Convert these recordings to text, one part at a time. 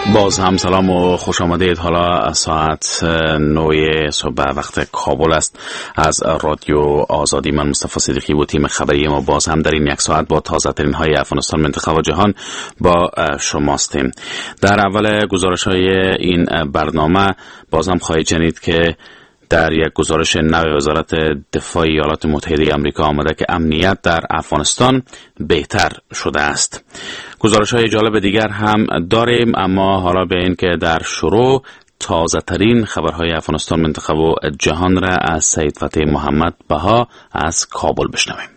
باز هم سلام و خوش آمدید. حالا ساعت 9 صبح وقت کابل است. از رادیو آزادی من مصطفی صدیقی و تیم خبری ما باز هم در این یک ساعت با تازه ترین های افغانستان، منطقه و جهان با شماستیم. در اول گزارش های این برنامه باز هم خواهید شنید که در یک گزارش نو وزارت دفاع ایالات متحده آمریکا آمده که امنیت در افغانستان بهتر شده است. گزارش های جالب دیگر هم داریم، اما حالا به این که در شروع تازه ترین خبرهای افغانستان، منطقه و جهان را از سید فتح محمد بها از کابل بشنویم.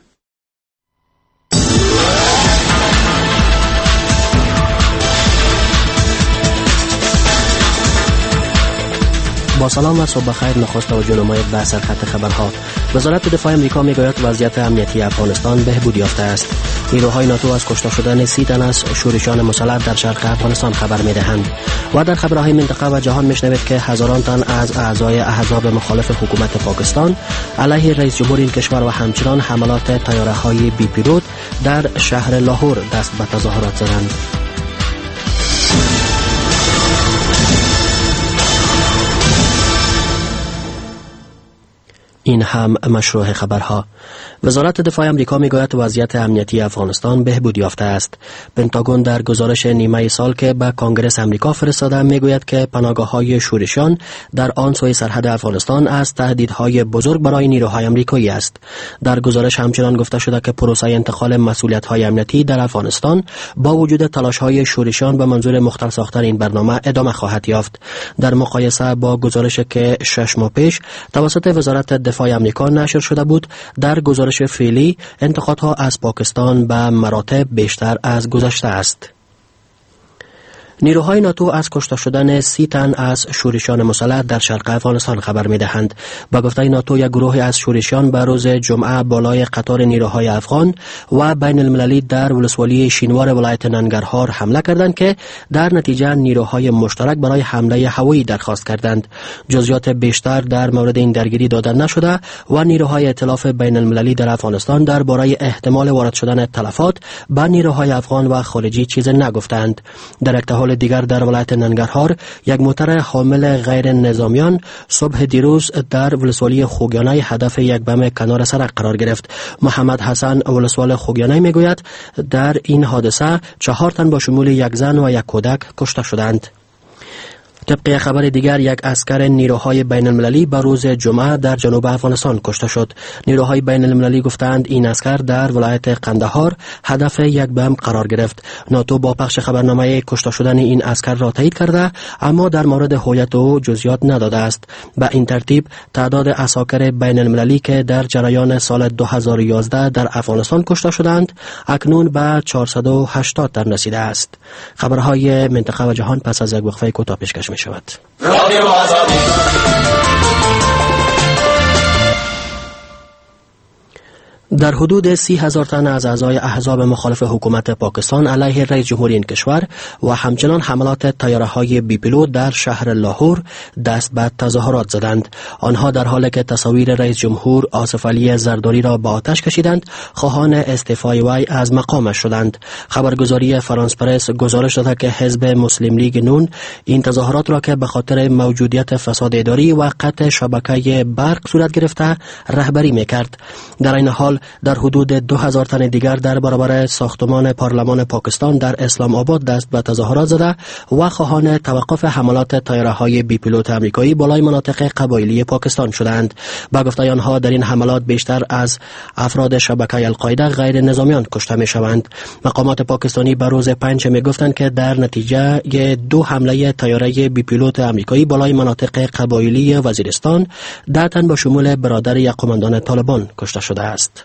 با سلام و صبح بخیر. نخست توجه نمایید به سرخط خبرها. وزارت دفاع آمریکا میگوید وضعیت امنیتی افغانستان بهبود یافته است. نیروهای ناتو از کشته شدن 30 تن از شورشیان مسلح در شرق افغانستان خبر میدهند. و در خبرهای منطقه و جهان میشنوید که هزاران تن از اعضای احزاب مخالف حکومت پاکستان علیه رئیس جمهور این کشور و همچنان حملات طیاره‌های بی پیلوت در شهر لاهور دست به تظاهرات زدند. این هم مشروع خبرها. وزارت دفاع آمریکا میگوید وضعیت امنیتی افغانستان بهبود یافته است. پنتاگون در گزارش نیمه سال که به کنگره آمریکا فرستاده میگوید که پناهگاه‌های شورشیان در آن سوی سرحد افغانستان از تهدیدهای بزرگ برای نیروهای آمریکایی است. در گزارش همچنان گفته شده که پروسه انتقال مسئولیت‌های امنیتی در افغانستان با وجود تلاش‌های شورشیان به منظور مختل ساختن این برنامه ادامه خواهد یافت. در مقایسه با گزارشی که 6 ماه پیش توسط وزارت دفاع آمریکا نشر شده بود، در گزارش فعلی انتقادها از پاکستان به مراتب بیشتر از گذشته است. نیروهای ناتو از کشته شدن 30 تن از شورشیان مسلح در شرق افغانستان خبر می‌دهند. با گفته ناتو یک گروه از شورشیان به روز جمعه بالای قطار نیروهای افغان و بین المللی در ولسوالی شینوار ولایت ننگرهار حمله کردند که در نتیجه نیروهای مشترک برای حمله هوایی درخواست کردند. جزئیات بیشتر در مورد این درگیری داده نشده و نیروهای ائتلاف بین المللی در افغانستان درباره احتمال وارد شدن تلفات به نیروهای افغان و خارجی چیزی نگفتند. در حال دیگر در ولایت ننگرهار یک موتر حامل غیر نظامیان صبح دیروز در ولسوالی خوگیانه هدف یک بم کنار سرک قرار گرفت. محمد حسن ولسوال خوگیانه میگوید در این حادثه 4 تن با شمول یک زن و یک کودک کشته شدند. طبق خبر دیگر یک عسکر نیروهای بین المللی به روز جمعه در جنوب افغانستان کشته شد. نیروهای بین المللی گفتند این عسکر در ولایت قندهار هدف یک بم قرار گرفت. ناتو با پخش خبرنامه کشته شدن این عسکر را تایید کرده، اما در مورد هویت او جزئیات نداده است. به این ترتیب تعداد عساکر بین المللی که در جریان سال 2011 در افغانستان کشته شدند اکنون به 480 تن رسیده است. خبرهای منطقه و جهان پس از یک وقفه کوتاه پیشکش می شود. در حدود 30,000 تن از اعضای احزاب مخالف حکومت پاکستان علیه رئیس جمهور این کشور و همچنان حملات طیاره‌های بی پیلوت در شهر لاهور دست به تظاهرات زدند. آنها در حالی که تصاویر رئیس جمهور آصف علی زرداری را به آتش کشیدند، خواهان استعفای وی از مقامش شدند. خبرگزاری فرانس پرس گزارش داده که حزب مسلم لیگ نون این تظاهرات را که به خاطر موجودیت فساد اداری و قطع شبکه برق صورت گرفته رهبری می‌کرد. در این حال در حدود 2000 تن دیگر در برابر ساختمان پارلمان پاکستان در اسلام آباد دست به تظاهرات زده و خواهان توقف حملات طیاره‌های بی پیلوت آمریکایی بالای مناطق قبایلی پاکستان شدند. با گفته آنها در این حملات بیشتر از افراد شبکه القاعده غیر نظامیان کشته می‌شوند. مقامات پاکستانی به روز پنجشنبه گفتند که در نتیجه 2 حمله طیاره بی پیلوت آمریکایی بالای مناطق قبایلی وزیرستان 10 تن با شمول برادر یک قماندان طالبان کشته شده است.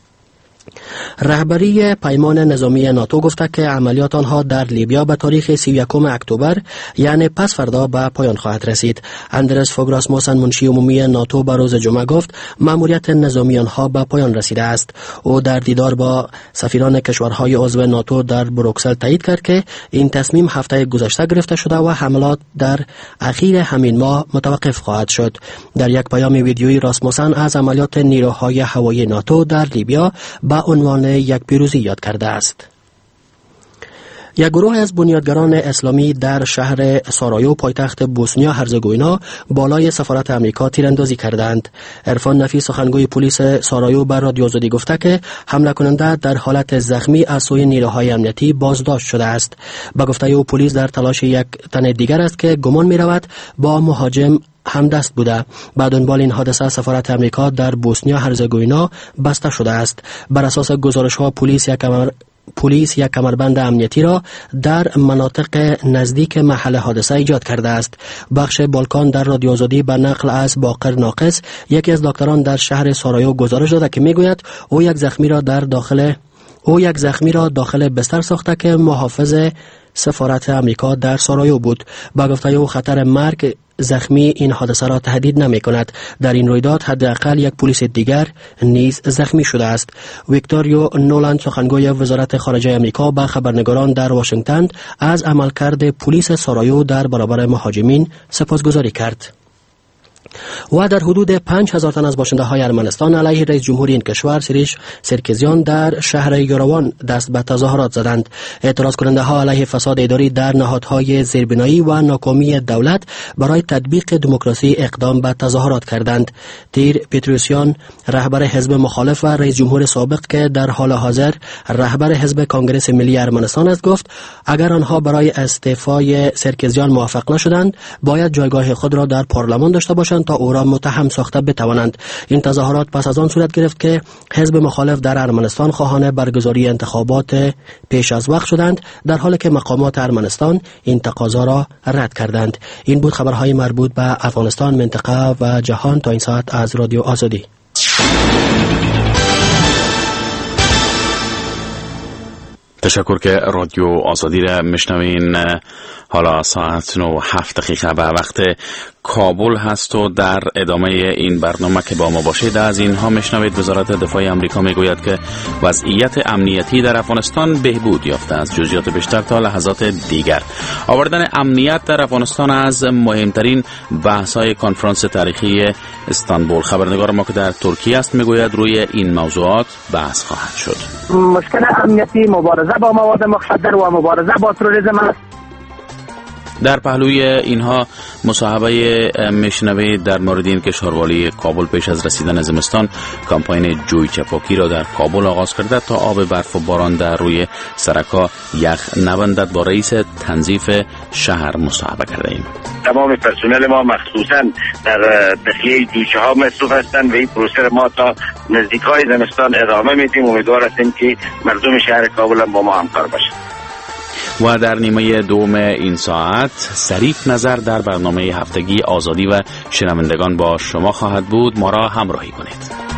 رهبری پیمان نظامی ناتو گفته که عملیات آنها در لیبیا به تاریخ 31 اکتبر یعنی پس فردا به پایان خواهد رسید. اندرس فوگ راسموسن منشی عمومی ناتو به روز جمعه گفت مأموریت نظامی آنها به پایان رسیده است. او در دیدار با سفیران کشورهای عضو ناتو در بروکسل تایید کرد که این تصمیم هفته گذشته گرفته شده و حملات در اخیر همین ماه متوقف خواهد شد. در یک پیام ویدیویی راسموسن از عملیات نیروهای هوایی ناتو در لیبیا با عنوان یک پیروزی یاد کرده است. یک گروه از بنیادگران اسلامی در شهر سارایو پایتخت بوسنیا هرزگوینا بالای سفارت امریکا تیراندازی کردند. عرفان نفی سخنگوی پلیس سارایو بر رادیو آزادی گفته که حمله کننده در حالت زخمی از سوی نیروهای امنیتی بازداشت شده است. به گفته او پلیس در تلاش یک تن دیگر است که گمان می رود با مهاجم همدست بوده. بعد دنبال این حادثه سفارت امریکا در بوسنیا هرزگوینا بسته شده است. بر اساس گزارش ها پلیس یک کمربند امنیتی را در مناطق نزدیک محل حادثه ایجاد کرده است. بخش بالکان در رادیو آزادی به نقل از باقر ناقص، یکی از دکتران در شهر سارایو، گزارش داده که میگوید او یک زخمی را داخل بستر ساخته که محافظ سفارت امریکا در سارایو بود. با گفته او خطر مرگ زخمی این حادثه را تهدید نمی کند. در این رویداد حداقل یک پلیس دیگر نیز زخمی شده است. ویکتوریو نولند سخنگوی وزارت خارجه امریکا به خبرنگاران در واشنگتن از عملکرد پلیس سارایو در برابر مهاجمین سپاسگزاری کرد. و در حدود 5000 تن از باشنده های ارمنستان علیه رئیس جمهور این کشور سیریش سرکزیان در شهر یوروان دست به تظاهرات زدند. اعتراض کننده ها علیه فساد اداری در نهادهای زیربنایی و ناکامی دولت برای تطبیق دموکراسی اقدام به تظاهرات کردند. تیر پتروسیان، رهبر حزب مخالف و رئیس جمهور سابق که در حال حاضر رهبر حزب کانگرس ملی ارمنستان است، گفت اگر آنها برای استعفای سرکزیان موافق نشدند باید جایگاه خود را در پارلمان داشته باشند تا او را متهم ساخته بتوانند. این تظاهرات پس از آن صورت گرفت که حزب مخالف در ارمنستان خواهان برگزاری انتخابات پیش از وقت شدند، در حالی که مقامات ارمنستان این تقاضا را رد کردند. این بود خبرهای مربوط به افغانستان، منطقه و جهان تا این ساعت از رادیو آزادی. تشکر که رادیو آزادی را میشنوین. حالا ساعت 9:07 به وقت کابل هست و در ادامه این برنامه که با ما باشید از اینها میشنوید. وزارت دفاع امریکا میگوید که وضعیت امنیتی در افغانستان بهبود یافته است. جزئیات بیشتر تا لحظات دیگر. آوردن امنیت در افغانستان از مهمترین بحث‌های کنفرانس تاریخی استانبول. خبرنگار ما که در ترکیه است میگوید روی این موضوعات بحث خواهد شد. مشکل امنیتی، مبارزه با مواد مخدر و مبارزه با تروریسم است. در پهلوی اینها مصاحبه میشنوید در مورد این که شاروالی کابل پیش از رسیدن زمستان کامپاین جوی چپاکی را در کابل آغاز کرده تا آب برف و باران در روی سرک‌ها یخ نبندد. با رئیس تنظیف شهر مصاحبه کرده ایم. تمام پرسنل ما مخصوصا در داخلی جویچه ها مصروف هستند و این پروسه ما تا نزدیکای زمستان ادامه میدیم. امیدوار هستیم که مردم شهر کابل هم با ما همکار باشند. و در نیمه دوم این ساعت صریف نظر در برنامه هفتگی آزادی و شنوندگان با شما خواهد بود. ما را همراهی کنید.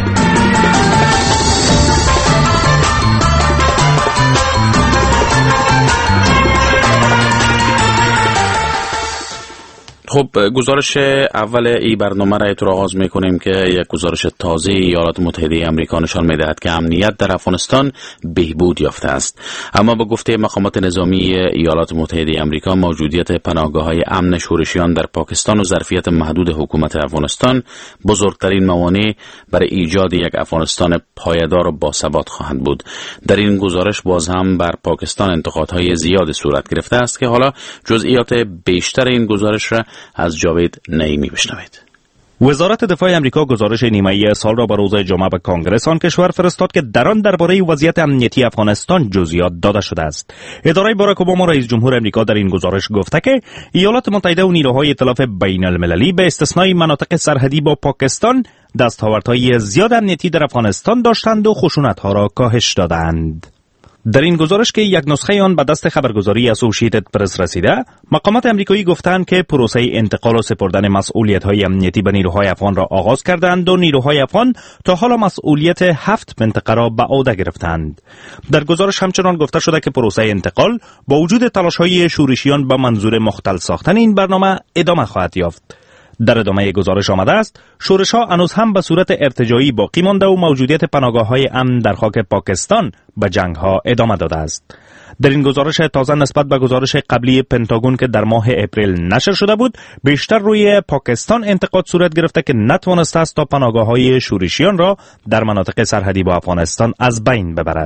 خب گزارش اول این برنامه را تو آغاز میکنیم که یک گزارش تازه ایالات متحده آمریکا نشان میدهد که امنیت در افغانستان بهبود یافته است. اما به گفته مقامات نظامی ایالات متحده آمریکا موجودیت پناهگاه‌های امن شورشیان در پاکستان و ظرفیت محدود حکومت افغانستان بزرگترین موانع برای ایجاد یک افغانستان پایدار و باثبات خواهند بود. در این گزارش باز هم بر پاکستان انتقادهای زیاد صورت گرفته است که حالا جزئیات بیشتر این گزارش را از جاوید نعیمی بشنوید. وزارت دفاع امریکا گزارش نیمه‌ای سال را به روز جمعه به کانگرس آن کشور فرستاد که در آن درباره وضعیت امنیتی افغانستان جزئیات داده شده است. اداره باراک اوباما رئیس جمهور امریکا در این گزارش گفته که ایالات متحده و نیروهای ائتلاف بین‌المللی به استثنای مناطق سرحدی با پاکستان دستاوردهای زیاد امنیتی در افغانستان داشتند و خشونت‌ها را کاهش دادند. در این گزارش که یک نسخه آن به دست خبرگزاری اسوسییتد پرس رسیده، مقامات امریکایی گفتند که پروسه انتقال و سپردن مسئولیت‌های امنیتی به نیروهای افغان را آغاز کردند و نیروهای افغان تا حالا مسئولیت 7 منطقه را به عهده گرفتند. در گزارش همچنان گفته شده که پروسه انتقال با وجود تلاش‌های شورشیان به منظور مختل ساختن این برنامه ادامه خواهد یافت. در ادامه گزارش آمده است شورش‌ها هنوز هم به صورت ارتجاعی باقی مانده و موجودیت پناهگاه‌های امن در خاک پاکستان به جنگ‌ها ادامه داده است. در این گزارش تازه نسبت به گزارش قبلی پنتاگون که در ماه اپریل نشر شده بود، بیشتر روی پاکستان انتقاد صورت گرفته که نتوانسته است تا پناهگاه‌های شورشیان را در مناطق سرحدی با افغانستان از بین ببرد.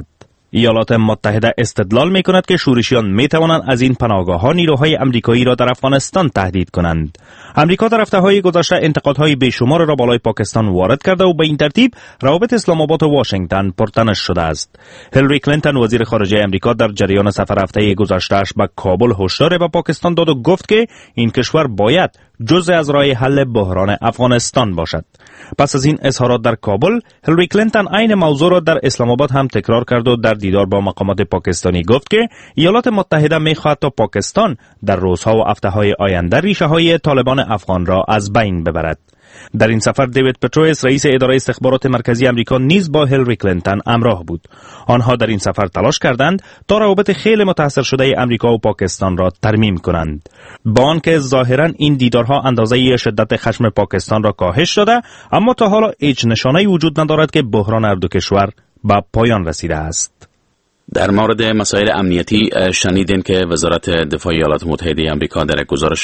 ایالات متحده استدلال می کند که شورشیان می توانند از این پناهگاه‌ها نیروهای امریکایی را در افغانستان تهدید کنند. امریکا در هفته‌های گذشته انتقادهای بیشمار را بالای پاکستان وارد کرده و به این ترتیب روابط اسلام آباد و واشنگتن پرتنش شده است. هیلاری کلینتون وزیر خارجه امریکا در جریان سفر هفته گذشته‌اش به کابل هشدار به پاکستان داد و گفت که این کشور باید جزء از راه حل بحران افغانستان باشد. پس از این اظهارات در کابل، هیلاری کلینتون عین موضوع را در اسلام آباد هم تکرار کرد و در دیدار با مقامات پاکستانی گفت که ایالات متحده می‌خواهد تا پاکستان در روزها و هفته‌های آینده ریشه‌های طالبان افغان را از بین ببرد. در این سفر دیوید پترویس رئیس اداره استخبارات مرکزی امریکا نیز با هیلاری کلینتون همراه بود. آنها در این سفر تلاش کردند تا روابط خیلی متاثر شده امریکا و پاکستان را ترمیم کنند. با آنکه ظاهرا این دیدارها اندازه شدت خشم پاکستان را کاهش داده، اما تا حالا هیچ نشانه‌ای وجود ندارد که بحران هر دو کشور به پایان رسیده است. در مورد مسائل امنیتی شنیدین که وزارت دفاع ایالات متحده آمریکا در یک گزارش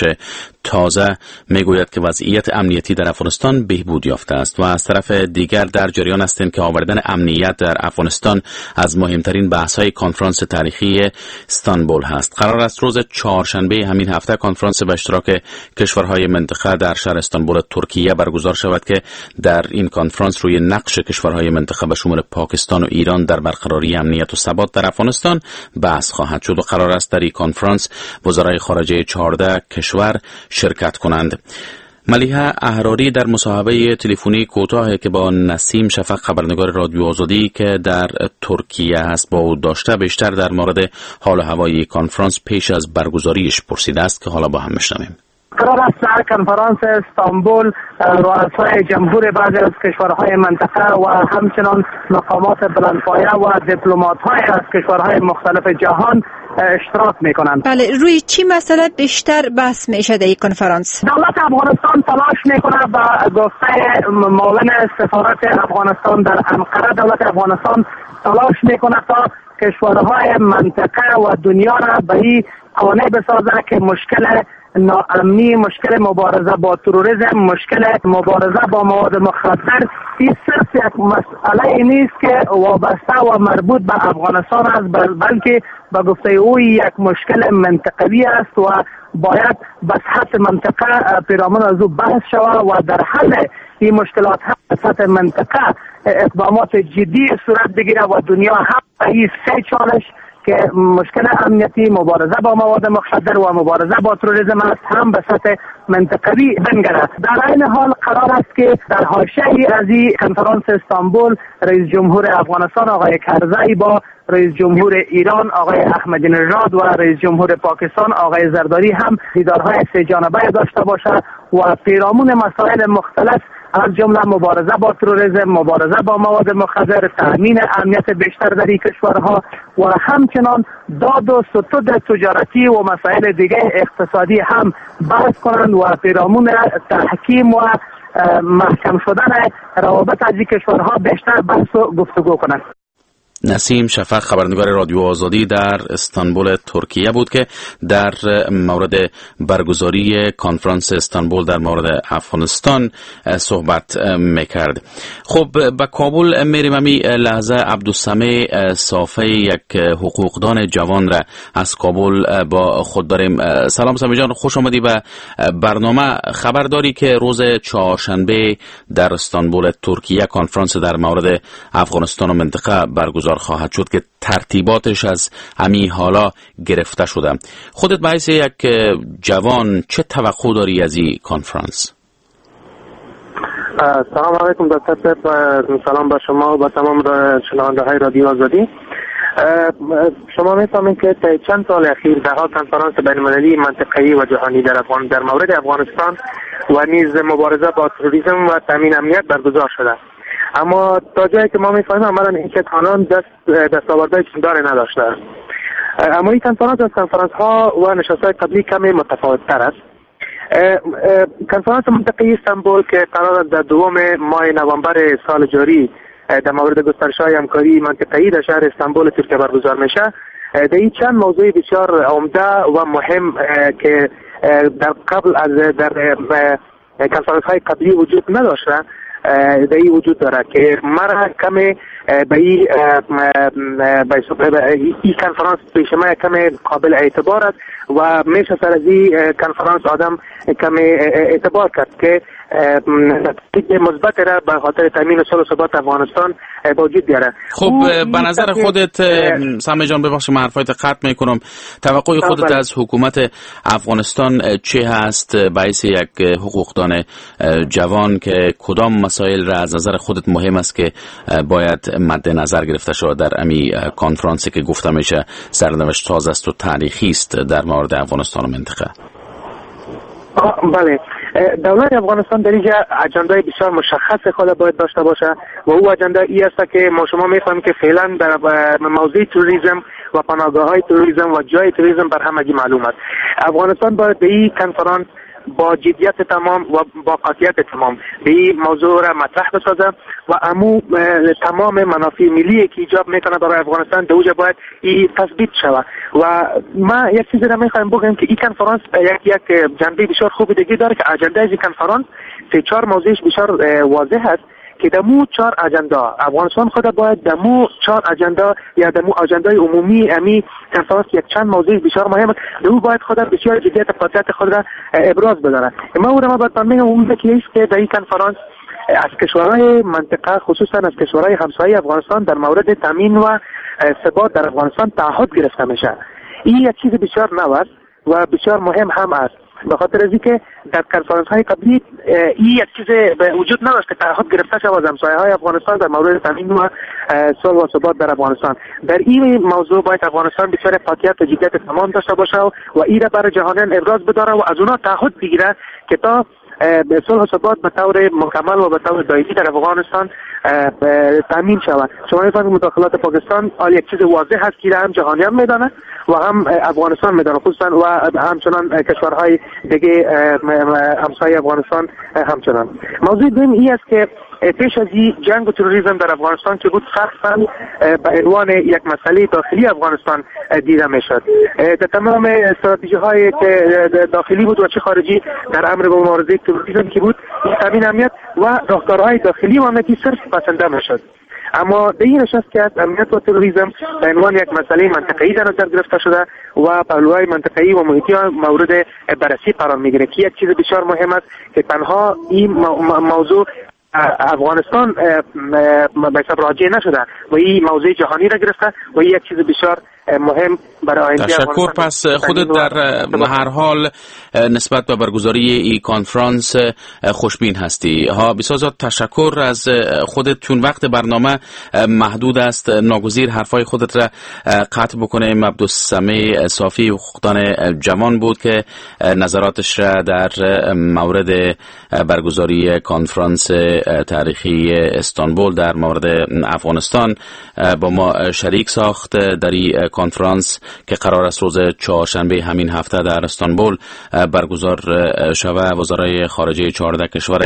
تازه میگوید که وضعیت امنیتی در افغانستان بهبود یافته است و از طرف دیگر در جریان هستند که آوردن امنیت در افغانستان از مهمترین بحث‌های کنفرانس تاریخی استانبول هست. قرار است روز چهارشنبه همین هفته کنفرانس به اشتراک کشورهای منطقه در شهر استانبول ترکیه برگزار شود که در این کنفرانس روی نقش کشورهای منطقه به شمول پاکستان و ایران در برقراری امنیت و ثبات در افغانستان بحث خواهد شد و قرار است در این کنفرانس وزرای خارجه 14 کشور شرکت کنند. ملیحه احراری در مصاحبه تلفنی کوتاهی که با نسیم شفق خبرنگار رادیو آزادی که در ترکیه است با او داشته بیشتر در مورد حال و هوای کنفرانس پیش از برگزاریش پرسیده است که حالا با هم بشنویم. قرار است در کنفرانس استانبول رؤسای جمهور بعضی از کشورهای منطقه و همچنان مقامات بلندپایه و دیپلمات‌های از کشورهای مختلف جهان اشتراک میکنند. بله، روی چی مسئله بیشتر بحث میشه در این کنفرانس؟ دولت افغانستان تلاش میکنه به گفته معاون سفارت افغانستان در انقره، دولت افغانستان تلاش میکنه تا کشورهای منطقه و دنیا را به این قانع بسازه که مشکل ناامنی، مشکل مبارزه با تروریسم، مشکل مبارزه با مواد مخدر این صرف یک مسئله نیست که وابسته و مربوط به افغانستان است، بلکه به گفته او یک مشکل منطقوی است و باید به سطح منطقه پیرامون از او بحث شود و در حل این مشکلات هم به سطح منطقه اقدامات جدی صورت بگیره و دنیا هم این سه چالش که مشکل امنیتی، مبارزه با مواد مخدر و مبارزه با تروریسم است هم به سطح منطقوی بنگرد. در این حال قرار است که در حاشیه از این کنفرانس استانبول رئیس جمهور افغانستان آقای کرزی با رئیس جمهور ایران آقای احمدی نژاد و رئیس جمهور پاکستان آقای زرداری هم دیدارهای سه جانبه داشته باشد و پیرامون مسائل مختلف از جمله مبارزه با تروریسم، مبارزه با مواد مخدر، تامین امنیت بیشتر در این کشورها و همچنان داد و ستود تجارتی و مسائل دیگه اقتصادی هم بحث کنند و پیرامون تحکیم و محکم شدن روابط از این کشورها بیشتر بحث و گفتگو کنند. نسیم شفق خبرنگار رادیو آزادی در استانبول ترکیه بود که در مورد برگزاری کنفرانس استانبول در مورد افغانستان صحبت میکرد. خب به کابل میریم. امی لحظه عبدالسمع صافی یک حقوقدان جوان را از کابل با خود داریم. سلام سمی جان، خوش آمدی به برنامه. خبرداری که روز چهارشنبه در استانبول ترکیه کنفرانس در مورد افغانستان و منطقه برگزار خواهد شد که ترتیباتش از همین حالا گرفته شده. خودت به حیث یک جوان چه توقع داری از این کنفرانس؟ سلام علیکم دکتر، سلام به شما و به تمام شنونده های رادیو آزادی. شما می‌فهمید که تا چند سال اخیر در کنفرانس بین‌المللی منطقه‌ای و جهانی در مورد افغانستان و نیز مبارزه با تروریسم و تامین امنیت برگزار شده، اما تا جایی که ما می‌فهمیم عملاً این کتانان دستاوردهای چندانی نداشته. اما این کنفرانس از کنفرانس‌ها و نشست‌های قبلی کمی متفاوت‌تر است. کنفرانس منطقه‌ای استانبول که قرار است در دوم ماه نوامبر سال جاری در مورد گسترش‌های همکاری منطقه‌ای در شهر استانبول ترکیه برگزار میشه، در این چند موضوع بسیار عمده و مهم که در قبل از در کنفرانس‌های قبلی وجود نداشته دایی وجود داره که مرا کمی به این کنفرانس پیش ما کمی قابل اعتبار است و میشه سر از این کنفرانس آدم کمی اعتبار کرد که نتیجه مثبت را به خاطر تامین صلح و ثبات افغانستان با وجود بیاره. خب به نظر خودت سمی جان، ببخشید من حرفایت قطع میکنم، توقع خودت از حکومت افغانستان چه هست باعث یک حقوقدان جوان که کدام مسائل را از نظر خودت مهم است که باید مد نظر گرفته شود در امی کنفرانسی که گفته میشه سرنوشت ساز است و تاریخی است در مورد افغانستان و منطقه؟ بله، دولت افغانستان در اینجا اجندای بسیار مشخص خود باید داشته باشه و او اجندا ای است که ما شما میفهمیم که فعلا در موضوع توریسم و پناهگاه‌های توریسم و جای توریسم بر همگی معلوم است. افغانستان باید به این کنفرانس با جدیت تمام و با قاطعیت تمام به این موضوع را مطرح بسازه و امو تمام منافع ملی که ایجاب میکنه برای افغانستان دوجه باید این تثبیت شود. و ما یک چیزی را میخوایم بگم که این کنفرانس یک جنبه بسیار خوبی دیگه داره که اجنده از این کنفرانس 3-4 موضوعش بسیار واضح است که دمو 4 اجندا افغانستان خود باید دمو 4 اجندا یا دمو اجندای عمومی امی کنفرانس یک چند موضوع بسیار مهم است دو باید خود بسیار جدیت قاطعیت خود را ابراز بداره. ما باید میگم اون که است که در این کنفرانس از کشورهای منطقه خصوصا از کشورهای همسایه افغانستان در مورد تامین و ثبات در افغانستان تعهد گرفته میشه. این یک چیز بسیار نو است و بسیار مهم هم است، به خاطر از اینکه در کنفرانس های قبلی این یک چیز به وجود نداشت که تعهد گرفته شود از همسایه های افغانستان در مورد تامین و صلح و ثبات در افغانستان. در این موضوع باید افغانستان بسیار قاطعیت و جدیت تمام داشته باشه و این را برای جهانیان ابراز بداره و از اونا تعهد بگیره که تا به صلح و ثبات به طور مکمل و به طور دائمی در افغانستان تامین شود. شما می‌فهمید مداخلات پاکستان یک چیز واضح هست که هم جهانیان میدانه و هم افغانستان میدانه، خصوصا و همچنان کشورهای دیگه همسایه افغانستان همچنان. موضوع دوم این است که پیش از این جنگ و تروریسم در افغانستان که بود صرفاً به عنوان یک مسئله داخلی افغانستان دیده میشد. در تمام استراتژی‌های که داخلی بود و چه خارجی در امر به مبارزه تروریسم که بود تامین امنیت و راهکارهای داخلی و امنیتی صرف پسنده میشد. اما به این نشست که امنیت و تروریسم به عنوان یک مسئله منطقه‌ای در نظر گرفته شده و پهلوهای منطقه‌ای و محیطی مورد بررسی قرار میگیره که یک چیز بسیار مهم است که تنها این موضوع افغانستان به حساب راجع نشده و این موضوع جهانی را گرفته و این یک چیز بسیار مهم برای آینده افغانستان. تشکر. پس خودت در هر حال نسبت به برگزاری این کنفرانس خوشبین هستی. بسیار زیاد تشکر از خودت، چون وقت برنامه محدود است ناگزیر حرفای خودت را قطع بکنیم. عبدالسمیع صافی حقوقدان جوان بود که نظراتش را در مورد برگزاری کنفرانس تاریخی استانبول در مورد افغانستان با ما شریک ساخت. در این کنفرانس که قرار است روز چهارشنبه همین هفته در استانبول برگزار شود، وزرای خارجه 14 کشور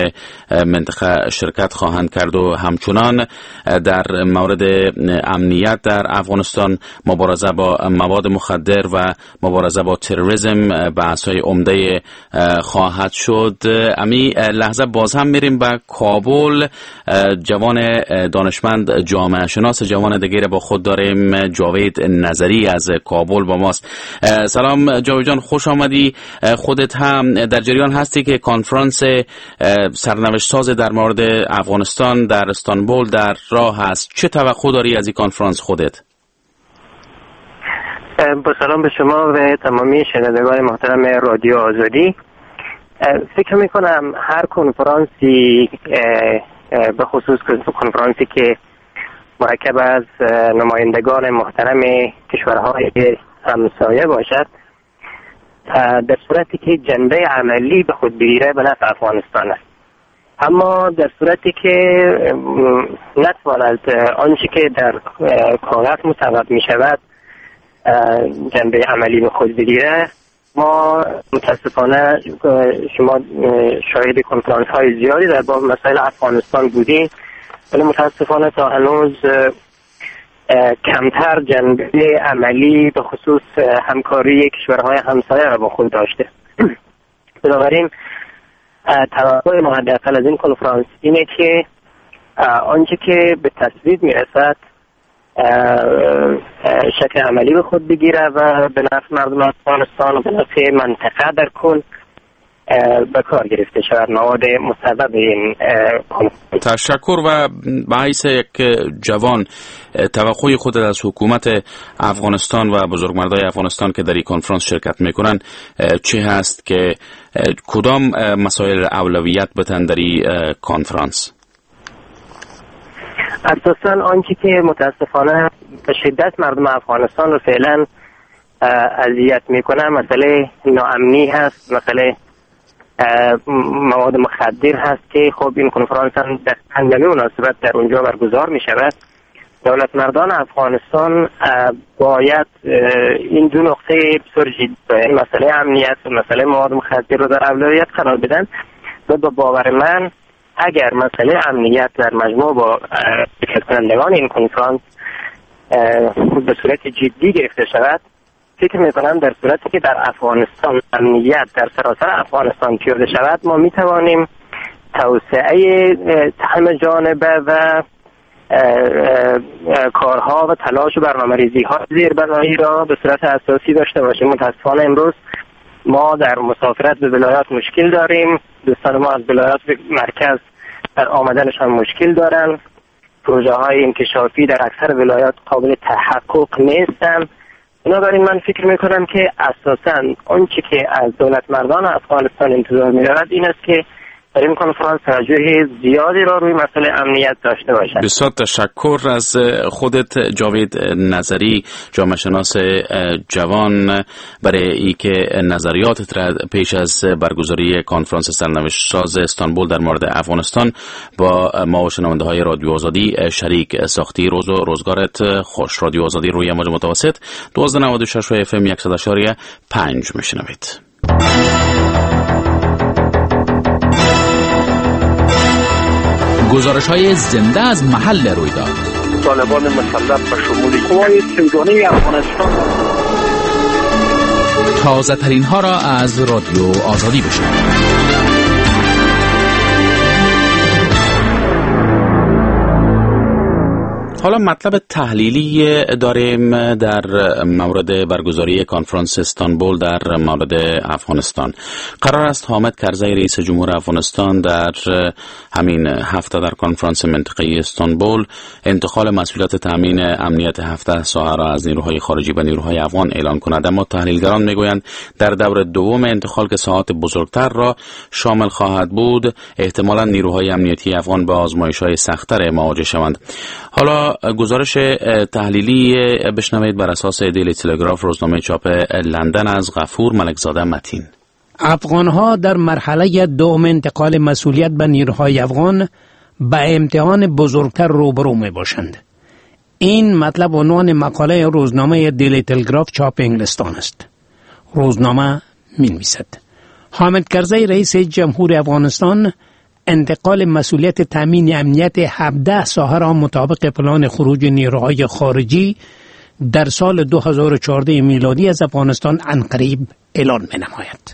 منطقه شرکت خواهند کرد و همچنان در مورد امنیت در افغانستان، مبارزه با مواد مخدر و مبارزه با تروریسم بحث‌های عمده خواهد شد. امی لحظه باز هم میریم به کابل. جوان دانشمند جامعه شناس جوان دیگه با خود داریم، جاوید نظری از کابل با ماست. سلام جاوید جان، خوش آمدی. خودت هم در جریان هستی که کنفرانس سرنوشت ساز در مورد افغانستان در استانبول در راه است. چه توقع داری از این کنفرانس خودت؟ با سلام به شما و تمامی شنوندگان محترم رادیو آزادی. فکر میکنم هر کنفرانسی به خصوص کنفرانسی که مرکب از نمایندگان محترم کشورهای همسایه باشد، در صورتی که جنبه عملی به خود بگیره به نفع افغانستان است. اما در صورتی که نتواند آنچه که در کاغذ مصوب می شود جنبه عملی به خود بگیره، ما متاسفانه شما شاهد کنفرانس های زیادی در باب مسائل افغانستان بودیم، ولی متاسفانه تا هنوز کمتر جنبه عملی به خصوص همکاری کشورهای همسایه را با خود داشته. بنابراین توقع ما حداقل از این کنفرانس اینه که آنچه که به تصویب میرسد شکل عملی به خود بگیره و به نفع مردم افغانستان و به نفع منطقه در کل به کار گرفته شود مواد مسبب این تشکر. و به حیث یک جوان توقع خود از حکومت افغانستان و بزرگمردای افغانستان که در این کنفرانس شرکت میکنن چه هست که کدام مسائل اولویت بتن در این کنفرانس؟ اساساً آنچه که متاسفانه به شدت مردم افغانستان رو فعلا اذیت میکنه مسئله ناامنی هست، مسئله مواد مخدر هست که خب این کنفرانس هم در هنگامی مناسبت در اونجا برگزار می شود. دولت مردان افغانستان باید این دو نقطه بسیار جدی مسئله امنیت و مسئله مواد مخدر رو در اولویت قرار بدن و با باور من اگر مسئله امنیت در مجموع با شرکت کنندگان این کنفرانس به صورت جدی گرفته شود، فکر میکنم در صورتی که در افغانستان امنیت در سراسر افغانستان پیاده شود ما میتوانیم توسعه همه جانبه و کارها و تلاش و برنامه‌ریزی ها زیربنایی را به صورت اساسی داشته باشیم. متاسفانه امروز ما در مسافرت به ولایات مشکل داریم، دوستان ما از ولایات به مرکز در آمدنشان مشکل دارن، پروژه های انکشافی در اکثر ولایات قابل تحقق نیستن. بنابراین من فکر میکنم که اساساً آنچه که از دولت مردان افغانستان انتظار می‌رود این است که در این کنفرانس توجه زیادی را روی مسئله امنیت داشته باشد. بسیار تشکر از خودت جاوید نظری، جامعه شناس جوان، برای ای که نظریاتت را پیش از برگزاری کنفرانس سرنوشت ساز استانبول در مورد افغانستان با ما و شنونده های رادیو آزادی شریک ساختی. روز و روزگارت خوش. رادیو آزادی روی موج متوسط 1296 و FM 100.5 میشنوید. گزارش‌های زنده از محل رویداد. طالبان مسلح به شمول قوای سیدانی افغانستان. تازه ترین ها را از رادیو آزادی بشنوید. حالا مطلب تحلیلی داریم در مورد برگزاری کنفرانس استانبول در مورد افغانستان. قرار است حامد کرزی رئیس جمهور افغانستان در همین هفته در کنفرانس منطقه‌ای استانبول انتقال مسئولیت تامین امنیت 17 ساحه را از نیروهای خارجی به نیروهای افغان اعلان کند، اما تحلیلگران میگویند در دور دوم انتقال که ساحات بزرگتر را شامل خواهد بود احتمالاً نیروهای امنیتی افغان به آزمایش‌های سخت‌تر مواجه شوند. حالا گزارش تحلیلی بشنوید بر اساس دیلی تلگراف، روزنامه چاپ لندن، از غفور ملکزاده متین. افغان‌ها در مرحله دوم انتقال مسئولیت به نیروهای افغان به امتحان بزرگتر روبرو می باشند. این مطلب عنوان مقاله روزنامه دیلی تلگراف چاپ انگلستان است. روزنامه می‌نویسد: حامد کرزی رئیس جمهور افغانستان انتقال مسئولیت تامین امنیت 17 ساحه را مطابق پلان خروج نیروهای خارجی در سال 2014 میلادی از افغانستان عنقریب اعلان می‌نماید.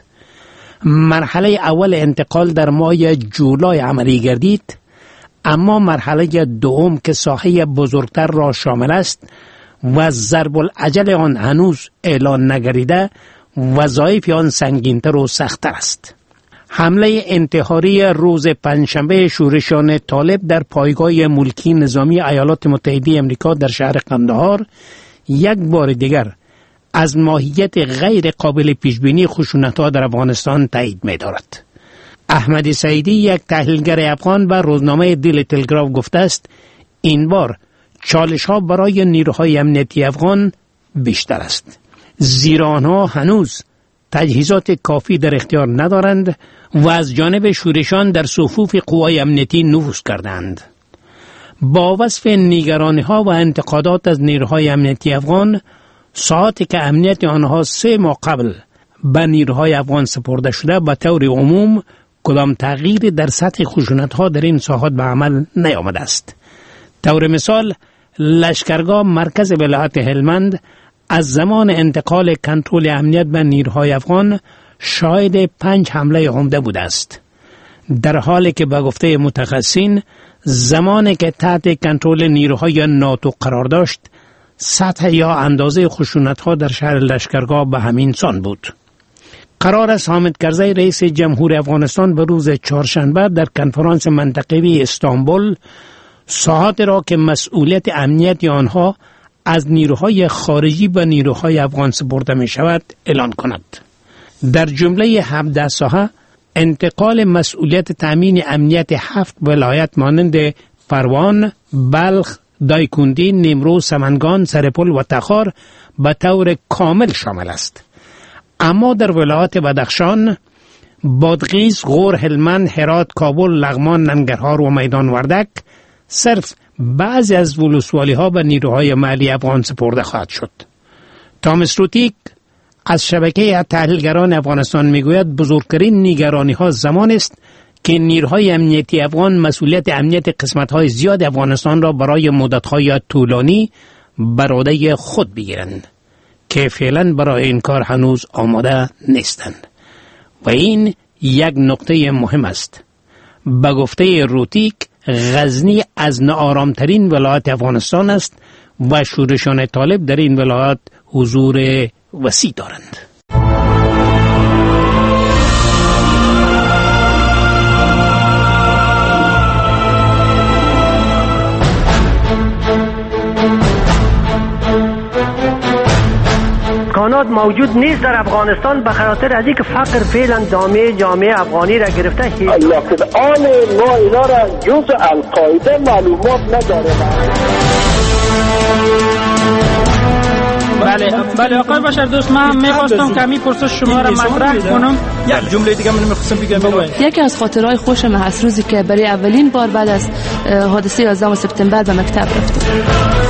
مرحله اول انتقال در ماه جولای عملی گردید، اما مرحله دوم که ساحه بزرگتر را شامل است و ضرب العجل آن هنوز اعلان نگردیده، وظایف آن سنگین‌تر و سخت‌تر است. حمله انتحاری روز پنجشنبه شورشیان طالب در پایگاه ملکی نظامی ایالات متحده آمریکا در شهر قندهار یک بار دیگر از ماهیت غیر قابل پیشبینی خشونت‌ها در افغانستان تایید می‌دارد. احمد سعیدی، یک تحلیلگر افغان، به روزنامه دیلی تلگراف گفته است این بار چالش‌ها برای نیروهای امنیتی افغان بیشتر است، زیرا آنها هنوز تجهیزات کافی در اختیار ندارند و از جانب شورشان در صفوف قوای امنیتی نفوذ کردند. با وصف نگرانی‌ها و انتقادات از نیروهای امنیتی افغان، ساعاتی که امنیت آنها 3 ماه قبل به نیروهای افغان سپرده شده، به طور عموم کدام تغییر در سطح خشونت‌ها در این ساحات به عمل نیامده است. طور مثال، لشکرگاه مرکز ولایت هلمند از زمان انتقال کنترل امنیت به نیروهای افغان شاهد 5 حمله عمده بوده است، در حالی که به گفته متخصصین زمانی که تحت کنترل نیروهای ناتو قرار داشت، سطح یا اندازه خشونت‌ها در شهر لشکرگاه به همین سان بود. قرار است حامد کرزی رئیس جمهور افغانستان به روز چهارشنبه در کنفرانس منطقوی استانبول ساحات را که مسئولیت امنیت آنها از نیروهای خارجی به نیروهای افغان سپرده می شود اعلان کند. در جمله 17 ساحه انتقال مسئولیت تامین امنیت 7 ولایت مانند پروان، بلخ، دایکندی، نیمروز، سمنگان، سرپل و تخار به طور کامل شامل است. اما در ولایات بدخشان، بادغیس، غور، هلمند، هرات، کابل، لغمان، ننگرهار و میدان وردک صرف بعضی از ولسوالی ها به نیروهای محلی افغان سپرده خواهد شد. تامس روتیک از شبکه تحلیلگران افغانستان میگوید بزرگترین نگرانی ها زمان است که نیروهای امنیتی افغان مسئولیت امنیت قسمت های زیاد افغانستان را برای مدت های طولانی بر عهده خود بگیرند که فعلا برای این کار هنوز آماده نیستند و این یک نقطه مهم است. به گفته روتیک، غزنی از ناآرامترین ولایات افغانستان است و شورشان طالب در این ولایات حضور وسیع دارند. امکانات موجود نیست در افغانستان به خاطر از اینکه فقر فعلا دامه جامعه افغانی را گرفته. لکن آن ما اینا را جز القاعده معلومات نداره. بله آقای بشر دوست، من میخواستم کمی پرسش شما را مطرح کنم. یک جمله دیگه من میخواستم بگم. یکی از خاطرهای خوشم هست روزی که برای اولین بار بعد از حادثه 11 سپتامبر به مکتب رفتم.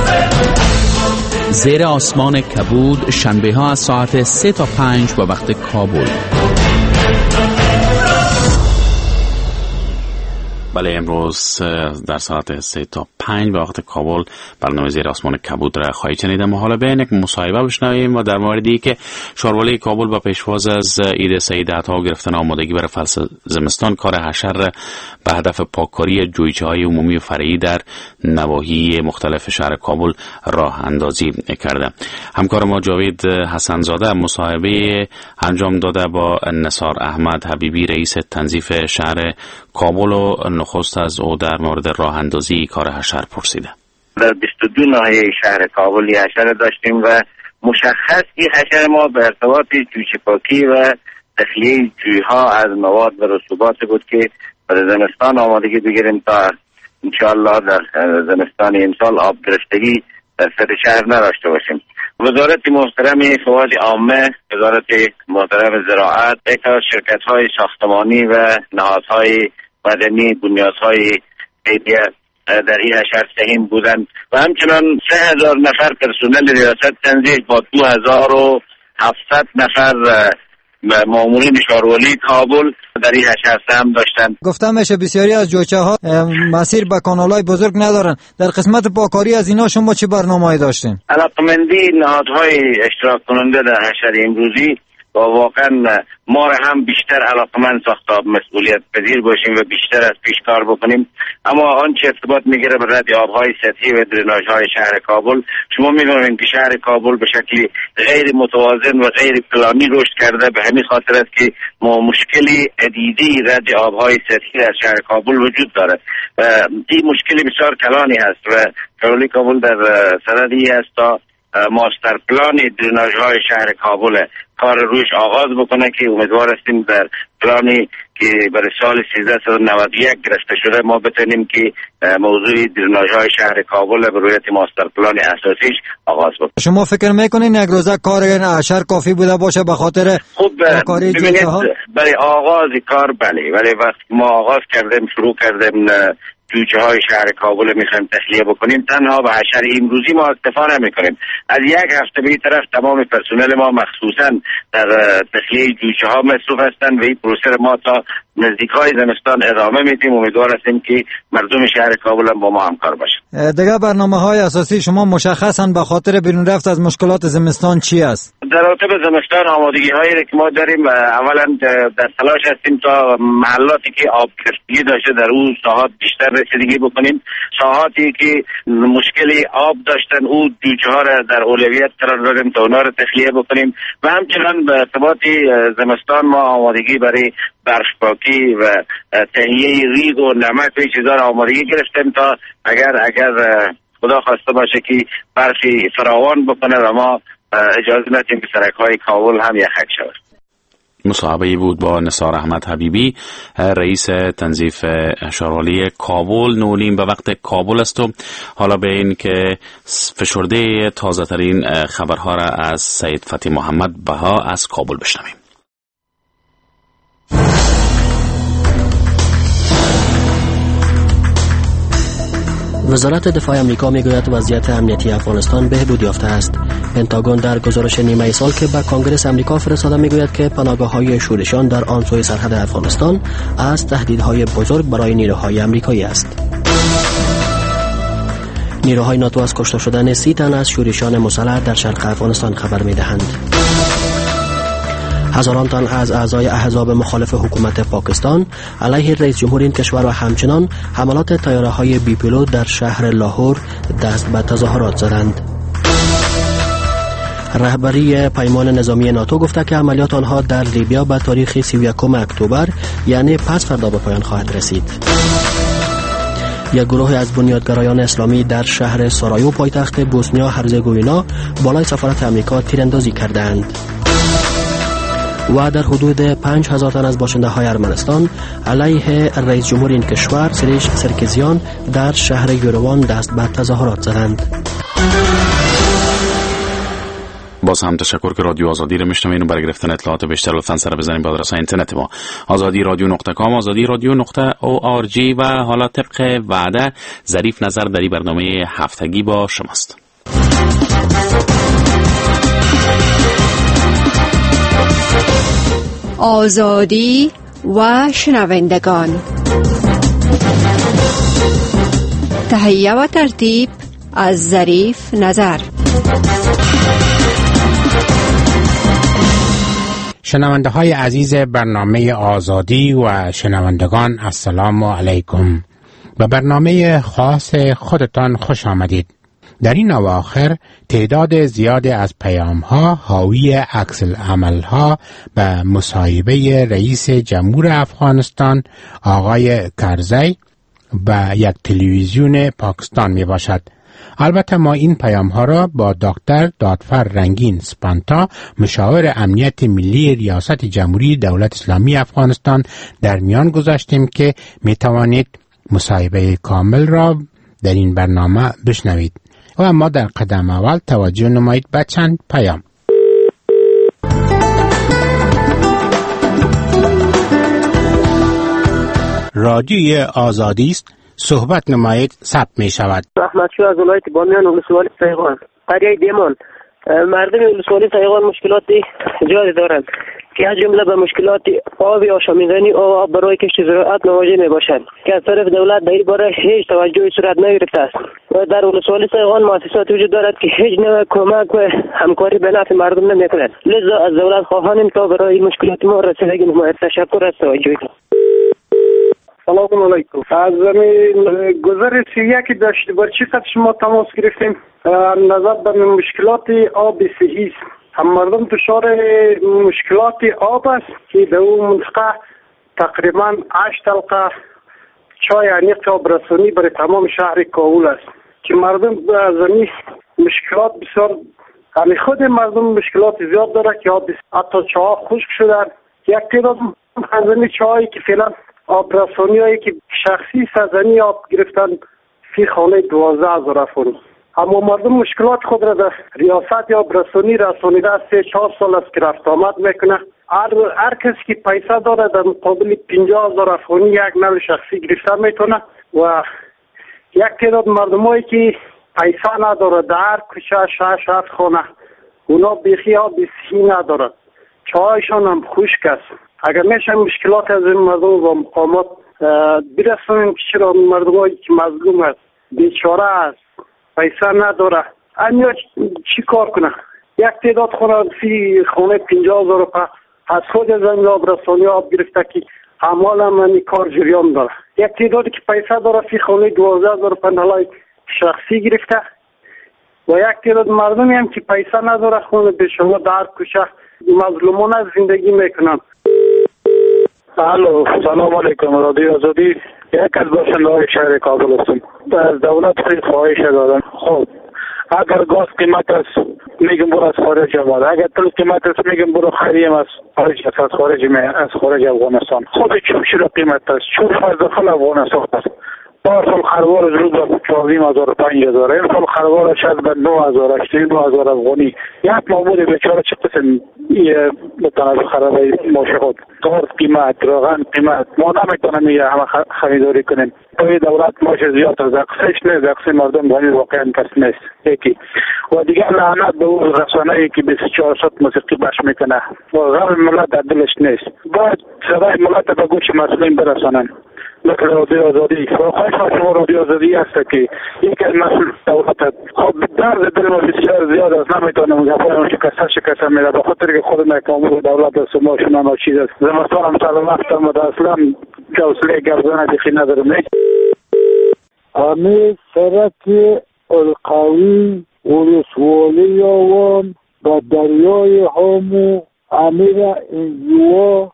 زیر آسمان کبود، شنبه ها از ساعت 3 تا 5 به وقت کابل. بله، امروز در ساعت 3 تا 5 به وقت کابل برنامه زیر آسمان کبود را خواهید شنید. ما حالا به یک مصاحبه بشنویم و در موردی که شاروالی کابل با پیشواز از عید سعید عطا گرفتن آمادگی برای فصل زمستان کار حشر به هدف پاککاری جویچه‌های عمومی و فرعی در نواحی مختلف شهر کابل راه اندازی کرده. همکار ما جاوید حسنزاده مصاحبه انجام داده با نثار احمد حبیبی رئیس تنظیف شهر کابل و نخست از او در مورد راه اندازی کار حشر پرسیده. در 22 ناحیه شهر کابل حشر داشتیم و مشخص این حشر ما به ارتباط جویچه پاکی و تخلیه جویها از مواد و رسوبات بود که برای زمستان آمادگی بگیریم تا انشاءالله در زمستان امسال آب گرفتگی در سطح شهر نداشته باشیم. وزارت محترم فواد عامه، وزارت محترم زراعت، یک از شرکت‌های ساختمانی و نهادهای مدنی، بنیادهای خیریه در این حشر سهیم بودند و همچنان 3000 نفر پرسنل ریاست تنظیف با 2700 نفر مامورین شاروالی کابل در این حشر سهم داشتند. گفتم میشه بسیاری از جوچه ها مسیر به کانالای بزرگ ندارن. در قسمت پاکاری از اینا شما چه برنامه‌ای داشتین؟ علاقمندی نهادهای اشتراک کننده در حشر امروزی و واقعا ما را هم بیشتر علاقمند ساخته مسئولیت پذیر باشیم و بیشتر از پیش کار بکنیم. اما آنچه ارتباط میگیره به رد آبهای سطحی و درناژهای شهر کابل، شما میدونید که شهر کابل به شکلی غیر متوازن و غیر پلانی رشد کرده. به همین خاطر است که ما مشکلی عدیدی رد آبهای سطحی در شهر کابل وجود دارد و این مشکلی بسیار کلانی هست و شهر کابل در صددی است تا ماستر پلان درناژهای شهر کابل کار روش آغاز بکنه که امیدوار هستیم در پلانی که برای سال 1391 گرفته شده ما بتونیم که موضوع درناژهای شهر کابل به رویت ماستر پلان اساسیش آغاز بکنه. شما فکر میکنین یک روزه کار حشر کافی بوده باشه به خاطر کاری جوچه‌ها؟ برای آغاز کار بله، ولی وقتی ما آغاز کردیم شروع کردیم جوچه های شهر کابل میخوایم تخلیه بکنیم، تنها به حشر امروزی ما اکتفا نمیکنیم. از یک هفته به این طرف تمام پرسنل ما مخصوصا در تخلیه جوچه ها مصروف هستند و این پروسه ما تا نزدیکای زمستان ادامه میدیم. امیدوار هستیم که مردم شهر کابل هم با ما همکار باشند. دیگه برنامه‌های اساسی شما مشخصاً به خاطر بیرون رفت از مشکلات زمستان چی است؟ در رابطه به زمستان آمادگی‌هایی که ما داریم، اولا در تلاش هستیم تا محلاتی که آب گرفتگی داشته در اون ساحات بیشتر رسیدگی بکنیم. ساحاتی که مشکلی آب داشتن او جوجه ها را در اولویت قرار دادیم تا اونا را تخلیه بکنیم و همچنان به ارتباط زمستان ما آمادگی برای برفپاکی و تهیه ریگ و نمک و چیزا را آمادگی گرفتیم تا اگر خدا خواسته باشه که برفی فراوان بکنه و ما اجازه ندیم که سرک‌های کابل هم یخک شود. مصاحبه‌ای بود با نثار احمد حبیبی، رئیس تنظیف شهرداری کابل. نولیم به وقت کابل است و حالا به این که فشرده تازه ترین خبرها را از سید فتحی محمد بها از کابل بشنویم. وزارت دفاع آمریکا میگوید وضعیت امنیتی افغانستان بهبود یافته است. پنتاگون در گزارش نیمه سال که به کنگره آمریکا فرستاده میگوید که پناهگاه‌های شورشیان در آن سوی سرحد افغانستان از تهدیدهای بزرگ برای نیروهای آمریکایی است. نیروهای ناتو از کشته شدن 30 تن از شورشیان مسلح در شرق افغانستان خبر میدهند. هزاران تن از اعضای احزاب مخالف حکومت پاکستان علیه رئیس جمهور این کشور و همچنان حملات طیاره‌های بی پیلوت در شهر لاهور دست به تظاهرات زدند. رهبری پیمان نظامی ناتو گفته که عملیات آنها در لیبیا به تاریخ 31 اکتبر یعنی پس فردا به پایان خواهد رسید. یک گروه از بنیادگرایان اسلامی در شهر سارایو پایتخت بوسنیا هرزگوینا بالای سفارت آمریکا تیراندازی کردند. و در حدود 5000 تن از باشنده های ارمنستان علیه رئیس جمهور این کشور سریش سرکزیان در شهر یوروان دست به تظاهرات زدند. باز هم تشکر که رادیو آزادی رو میشنوین و برای گرفتن اطلاعات بیشتر لطفاً سر بزنید به آدرس اینترنت ما azadi.radio.com azadi.radio.org. و حالا طبق وعده ظریف نظر در این برنامه هفتگی با شماست. آزادی و شنوندگان، تهیه و ترتیب از ظریف نظر. شنونده های عزیز برنامه آزادی و شنوندگان، السلام علیکم. به برنامه خاص خودتان خوش آمدید. در این اواخر تعداد زیاد از پیام‌ها حاوی عکس العمل‌ها به مصاحبه رئیس جمهور افغانستان آقای کرزی به یک تلویزیون پاکستان می باشد. البته ما این پیام‌ها را با دکتر دادفر رنگین سپانتا، مشاور امنیت ملی ریاست جمهوری دولت اسلامی افغانستان در میان گذاشتیم که می توانید مصاحبه کامل را در این برنامه بشنوید. و اما در قدم اول توجه نمایید به چند پیام. رادیوی آزادی است، صحبت نمایید، ثبت می شود. احمد شو از ولایت بامیان ولسوالی سیغان، قریه دیمان. مردم ولسوالی سیغان مشکلات زیادی دارند که از جمله به مشکلات آب آشامیدنی آب برای کشت زراعت مواجه می باشند که از طرف دولت در این باره هیچ توجهی صورت نگرفته است. و در ولسوالی سیغان مؤسساتی وجود دارد که هیچ نوع کمک و همکاری به نفع مردم نمی کند. لذا از دولت خواهانیم تا برای مشکلات ما رسیدگی نماید. تشکر از توجهتان. سلام علیکم. از گذر سوریه که داشت بر چی قد شما تماس گرفتیم نظر به مشکلات آب صحی است. هم مردم دچار مشکلات آب است که در اون منطقه تقریبا 8 حلقه چای انیق آب رسانی برای تمام شهر کابل است که مردم از این مشکلات بسیار، یعنی خود مردم مشکلات زیاد داره که آب حتی چاه خشک شدن. یک تعداد از این چاهایی که فعلا آب رسانی هایی که شخصی سازنی آب گرفتن فی خانه 12,000 افغانی. اما مردم مشکلات خود را در ریاست آب رسانی رسانیده 3-4 سال است که رفت آمد میکنه. هر کسی که پیسه داره در مقابل 50,000 افغانی یک نل شخصی گرفته میتونه و یک تعداد مردمایی که پیسه نداره در هر کوچه 6-7 خانه اونا بیخی آب صحی نداره. چایشان هم خشک است. اگر میشه مشکلات از این مردم و مقامات برسونیم که چرا مردمایی که مظلوم است، بیچاره است، پیسه نداره، امیا چی کار کنه؟ یک تعداد فی خانه 50,000 روپیه از خود زمین آب رسانی آب گرفته که اعمال من کار جریان داره. یک تعدادی که پیسه داره فی خانه 12,000 روپیه نلای شخصی گرفته و یک تعداد مردمی هم که پیسه نداره خونه به شما در کوچه مظلومانه زندگی میکنن. الو، سلام علیکم. رادیو آزادی. یک از باشنده‌های شهر کابل هستم. از دولت خواهش دارم. خب اگر گاز قیمت است میگم برو از خارج آمد، اگر تل قیمت است میگم برو خریم از خارج افغانستان. خود چوب قیمت است، چوب از داخل افغانستان است. پارسال خروار روز با 14,000 و 5,000، این سال خروار شد به 9,000 8,000 افغانی. یک معمول بیچاره چه قسم متناسب خرابه ماشه خود گاز قیمت، روغن قیمت، ما نمیتونیم یه همه خریداری کنیم. توی دولت ماشه زیاد از اقصیش نیست، اقصی مردم دانی واقعا کس نیست. یکی و دیگر لعنت به اون رسانه‌ای که 24 ساعت موسیقی بش میکنه و غم ملت در دلش نیست. باید صدای ملت به گوش مسئولین برسانن. مثل رادیو آزادی. خواهش شما رادیو آزادی هست که یک از مسئول دولت خب درد دل ما بسیار زیاد است، نمیتونم گفتم شکسته میره به خاطر که خود مکمل دولت است و ما شما ناچیز است. زمستان هم سلام وقتم و اصلا جوسله گردانه دیخی ندارم. همه سرک القوی ولسوالی یاوان و دریای هامو امیر انجوا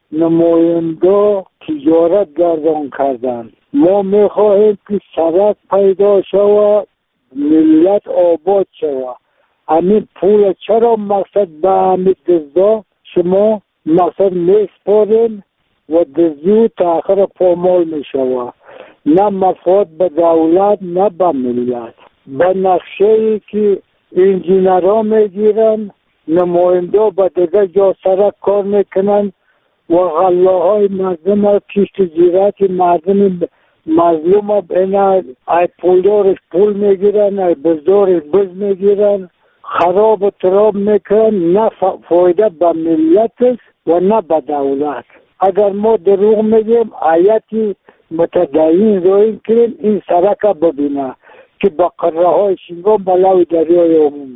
نماینده تجارت گردان کردن. ما میخواهیم که سرک پیدا شود، ملت آباد شود. همین پول چرا مقصد به همین دزدا شما مقصد میسپارین و دزدی تاخر پامال میشود، نه مفاد به دولت نه به ملت. به نقشه ای که انجینرها میگیرن، نماینده به دیگه جا سرک کار میکنن و غله های مردم ها کشت زیرت مردم مظلوم ها بینه ای پولدارش پول میگیرن، ای بزدارش بز میگیرن، خراب و تراب میکنن، نه فایده به ملت است و نه به دولت. اگر ما دروغ میگیم آیتی متدین روی کریم این سرک ببینه که با قره های شنگام بلاوی دریای عموم.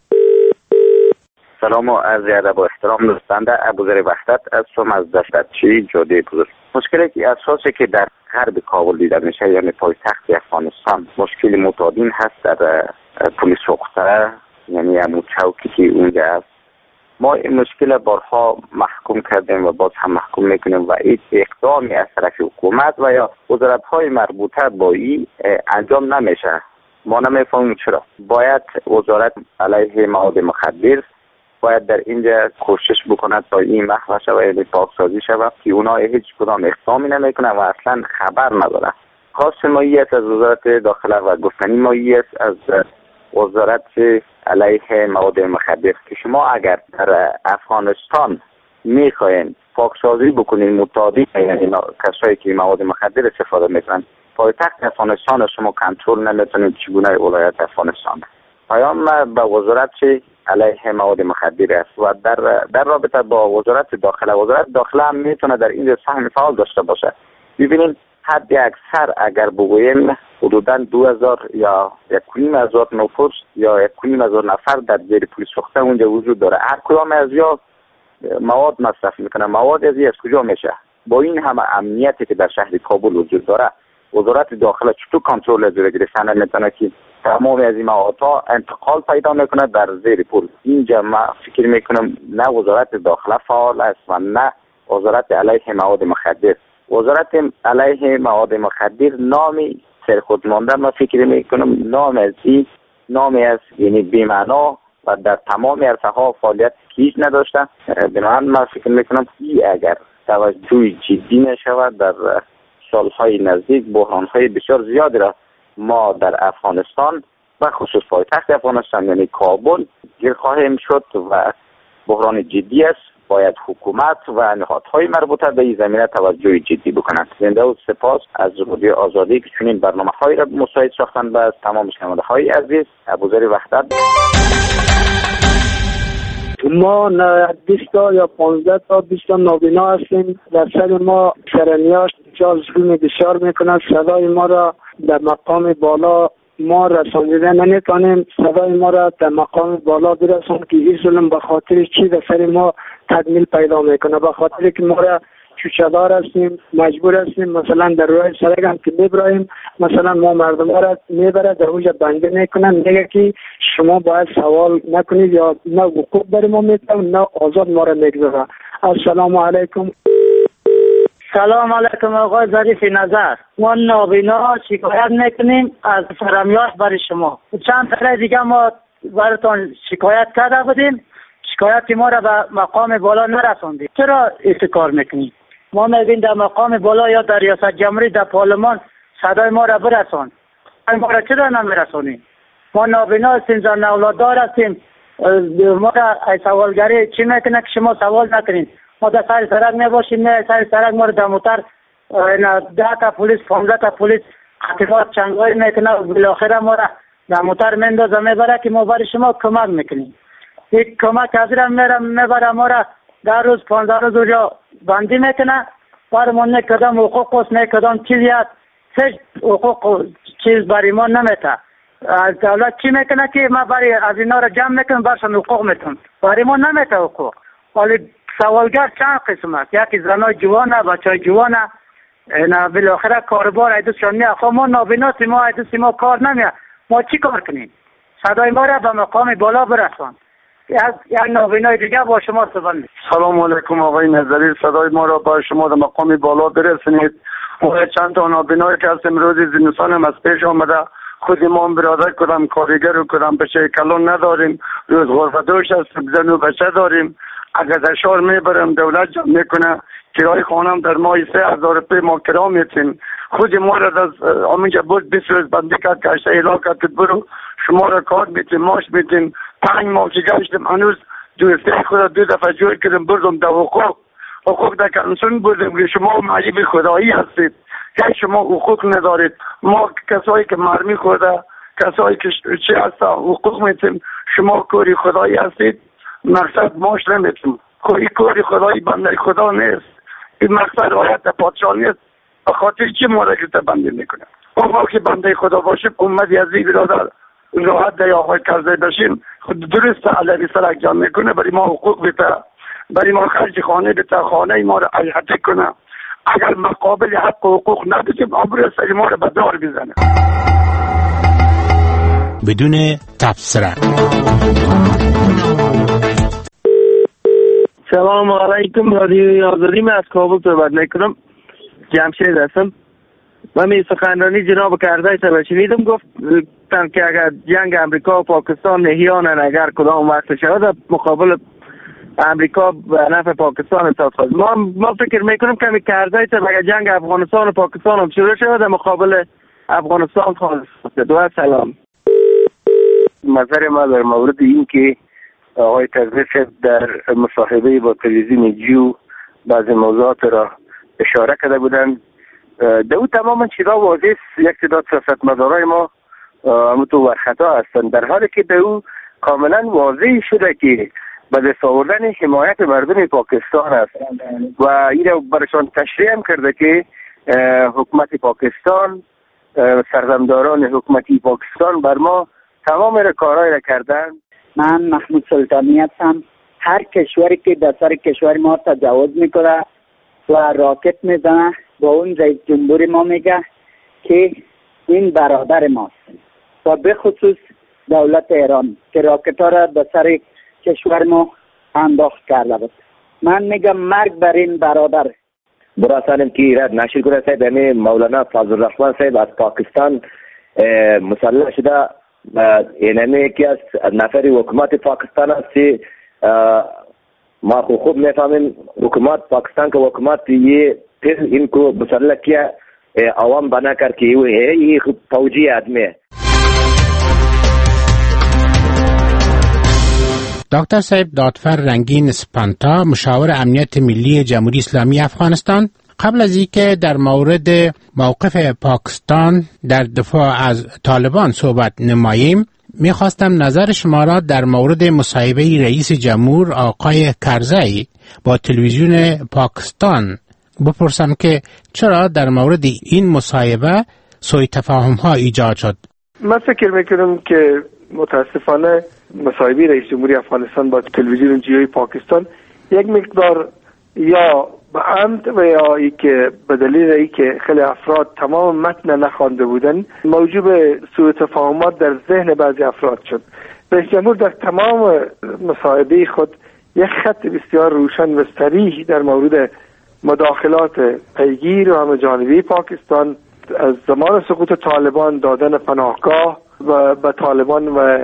سلام و عرض ادب و احترام دوستنده ابوذر وحدت هستم از دشتچی جاده بزرگ. مشکلی که اساسی که در غرب کابل دیده میشه یعنی پایتخت افغانستان مشکل متعدین هست در پلیس رخصه، یعنی همون چوکی که اونجا هست. ما این مشکل بارها محکوم کردیم و باز هم محکوم میکنیم و این اقدامی از طرف حکومت و یا وزارت‌های مربوطه با این انجام نمیشه. ما نمیفهمیم چرا. باید وزارت علیه مواد مخدر باید در اینجا کوشش بکند تا این محو شود و یعنی پاکسازی شود که اونا هیچ کدام اقدامی نمیکنن و اصلا خبر ندارن. خواست مایی است از وزارت داخله و گفتنی مایی است از وزارت علیه مواد مخدر که شما اگر در افغانستان میخواین پاکسازی بکنین متعدی یعنی کسایی که مواد مخدر استفاده میکنن پایتخت افغانستان شما کنترل نمیتونید چگونه ولایت افغانستان. پیام به وزارت علیه مواد مخدر است و در رابطه با وزارت داخله هم میتونه در این سهم فعال داشته باشه. ببینید حد اکثر اگر بگوییم حدوداً 2000 یا 1,500 نفر یا 1,500 نفر در زیر پلیس رخصه اونجا وجود داره. هر کدام از یا مواد مصرف میکنه. مواد از کجا میشه؟ با این همه امنیتی که در شهر کابل وجود داره وزارت داخله چطور کنترل از گرفتن نمیتونه که تمام از این موادها انتقال پیدا میکنه در زیر پل؟ اینجا ما فکر میکنم نه وزارت داخله فعال است و نه وزارت علیه مواد مخدر. وزارت علیه مواد مخدر نامی سرخود مانده ما فکر میکنم نامی از یعنی بی‌معنا و در تمام عرصه ها فعالیت هیچ نداشته. بنابراین ما فکر میکنم اگر توجه جدی نشود در سالهای نزدیک بحرانهای بسیار زیادی را ما در افغانستان و خصوص پایتخت افغانستان یعنی کابل گیر خواهیم شد و بحران جدی است. باید حکومت و نهادهای مربوطه به این زمینه توجه جدی بکنند. زنده و سپاس از رادیو آزادی که چنین برنامه‌هایی را مساعد ساختند و از تمام شنونده‌های عزیز. ابوذر وحدت. ما 20 تا یا 15 تا 20 تا نابینا هستیم. در سر ما سرنیاش ظلم بسیار میکنند. صدای ما را در مقام بالا ما رسانیده نمیتونیم. صدای ما را در مقام بالا برسون که این ظلم به خاطر چی در سر ما تکمیل پیدا میکنه. به خاطر که ما را چوچه‌دار هستیم، مجبور هستیم مثلا در راه سرک هم که میبراییم، مثلا ما مردم را میبره در اونجا بنده میکنن، میگه که شما باید سوال نکنید یا نه حقوق بر ما میتونه نه آزاد ما را میگذاره. السلام علیکم. سلام علیکم آقای ظریف نظر. ما نابینا شکایت میکنیم از سرمیاش برای شما. چند سال دیگه ما براتون شکایت کرده بودیم، شکایت ما را به مقام بالا نرسوندید. چرا کار میکنید؟ ما میگیم در مقام بالا یا در ریاست جمهوری در پارلمان صدای ما را برسون. ما را چرا نمیرسونید؟ ما نابینا هستیم، زن اولاددار هستیم. ما را سوالگری چی میکنه که شما سوال نکنید؟ ما در سر سرک میباشیم، نه سر سرک ما را در موتر 10 تا پلیس 15 تا پلیس خطیفات چنگای میکنه و بالاخره ما را در موتر میندازه میبره که ما برای شما کمک میکنیم. یک کمک از را میبره ما را 10 روز 15 روز اونجا بندی میکنه. برمون نه کدام حقوق است نه کدام چیزی هست. هیچ حقوق چیز برای ما نمیته. دولت چی میکنه که ما برای از اینا را جمع میکنم برشان حقوق میتون. برای ما نمیته حقوق. ولی سوالگر چند قسم است. یکی زنای جوانه، بچهای جوانه، نه بالاخره کاربار ایدوشان میاد. خب ما نابیناسی، ما ایدوسی ما کار نمیاد. ما چی کار کنیم؟ صدای ما را به مقام بالا برسون. یک نابینای دیگه با شما صحبت می‌کنم. سلام علیکم آقای نظری، صدای ما را با شما در مقام بالا برسونید. ما چند تا نابینایی که هستیم روز زمستان هم از پیش آمده. خود ما برادر کدام کارگر و کدام بچه کلان نداریم. روز غربتوش هستیم، زن و بچه داریم. اگر در شهر میبرم دولت جمع میکنه کرای خانم در ماه 3000 روپیه ما کرا میتیم. خود ما را از همینجا بود 20 روز بندی کرد که اشته اعلان کرد که برو شما را کار میتیم ماش میتیم. 5 ماه که گشتم هنوز دوسته خود 2 دفعه جور کردم بردم در حقوق در کنسون بردم که شما معیب خدایی هستید که شما حقوق ندارید. ما کسایی که مرمی خورده کسایی که چی هستا حقوق میتیم. شما کوری خدایی هستید، مقصد ماش نمیتیم. کوری خدایی بنده خدا نیست. این مقصد رایت پادشاه نیست. بخاطر چی ما را که بنده میکنه؟ ما که بنده خدا باشیم امتی از این برادر راحت در آقای کرده بشیم خود درست علیه سرک جمع میکنه. برای ما حقوق بیته، برای ما خرج خانه بیته، خانه ما را احاطه کنه. اگر مقابل حق و حقوق ندیدیم آبروی سر ما را به دار بزنه. بدون تبصره. سلام علیکم، رادیوی آزادی. من از کابل صحبت میکنم، جمشید هستم. من می سخنرانی جناب کرزی را شنیدم، گفتن که اگر جنگ امریکا و پاکستان نهیانن اگر کدام وقت شود مقابل امریکا به نفع پاکستان اتحاد خواهد. ما فکر میکنم که کرزی اگر جنگ افغانستان و پاکستان هم شروع شود مقابل افغانستان خواهد شد. و سلام. نظر ما در مورد این که آقای کرزی در مصاحبه با تلویزیون جیو بعضی موضوعات را اشاره کرده بودند، دو تماما چیزا واضح یک تعداد سیاستمدارای ما همونطور ورخطا هستند، در حالی که دو کاملا واضح شده که به دست آوردن حمایت مردم پاکستان است و این را برشان تشریح هم کرده که حکومت پاکستان، سردمداران حکومتی پاکستان بر ما تمام کارهای را کردن. من محمود سلطانی هستم. هر کشوری که در سر کشور ما تجاوز میکنه و راکت میزنه با اون رئیس جمهور ما میگه که این برادر ماست و به خصوص دولت ایران که راکت ها را به سر کشور ما انداخت کرده بود. من میگم مرگ بر این برادر. براسانم که ایراد نشر کنه صاحب همه مولانا فضل الرحمن صاحب از پاکستان مسلح شده. اینمی یکی از نفری حکومت پاکستان است. ما خوب میفهمیم حکومت پاکستان که حکومت ये फिर इनको मुसल्लह किया आवाम बना करके वो है ये फौजी आदमी है. دکتر صاحب دادفر رنگین سپانتا مشاور امنیت ملی جمهوری اسلامی افغانستان، قبل از اینکه در مورد موقف پاکستان در دفاع از طالبان صحبت نماییم میخواستم نظر شما را در مورد مصاحبه رئیس جمهور آقای کرزی با تلویزیون پاکستان بپرسم که چرا در مورد این مصاحبه سوء تفاهم ها ایجاد شد. من فکر میکنم که متاسفانه مصاحبه رئیس جمهوری افغانستان با تلویزیون جیوی پاکستان یک مقدار یا به عمد و یا ای که به دلیل ای که خیلی افراد تمام متن نخوانده بودن موجب سوء تفاهمات در ذهن بعضی افراد شد. رئیس جمهور در تمام مصاحبه خود یک خط بسیار روشن و صریح در مورد مداخلات پیگیر و همه جانبی پاکستان از زمان سقوط طالبان، دادن پناهگاه و به طالبان و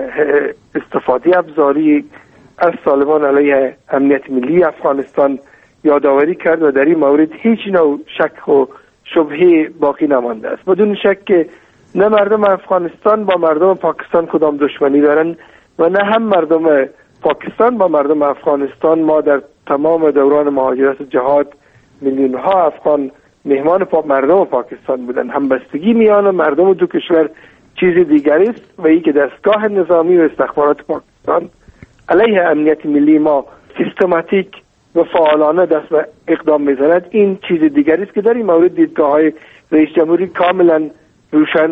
استفاده ابزاری از طالبان علیه امنیت ملی افغانستان یادآوری کرد و در این مورد هیچ نوع شک و شبهه باقی نمانده است. بدون شک که نه مردم افغانستان با مردم پاکستان کدام دشمنی دارند و نه هم مردم پاکستان با مردم افغانستان. ما در تمام دوران مهاجرت جهاد میلیون ها افغان مهمان مردم پاکستان بودند. همبستگی میان مردم دو کشور چیز دیگری است و ای که دستگاه نظامی و استخبارات پاکستان علیه امنیت ملی ما سیستماتیک و فعالانه دست به اقدام میزند این چیز دیگری است که در این مورد دیدگاه‌های رئیس جمهوری کاملا روشن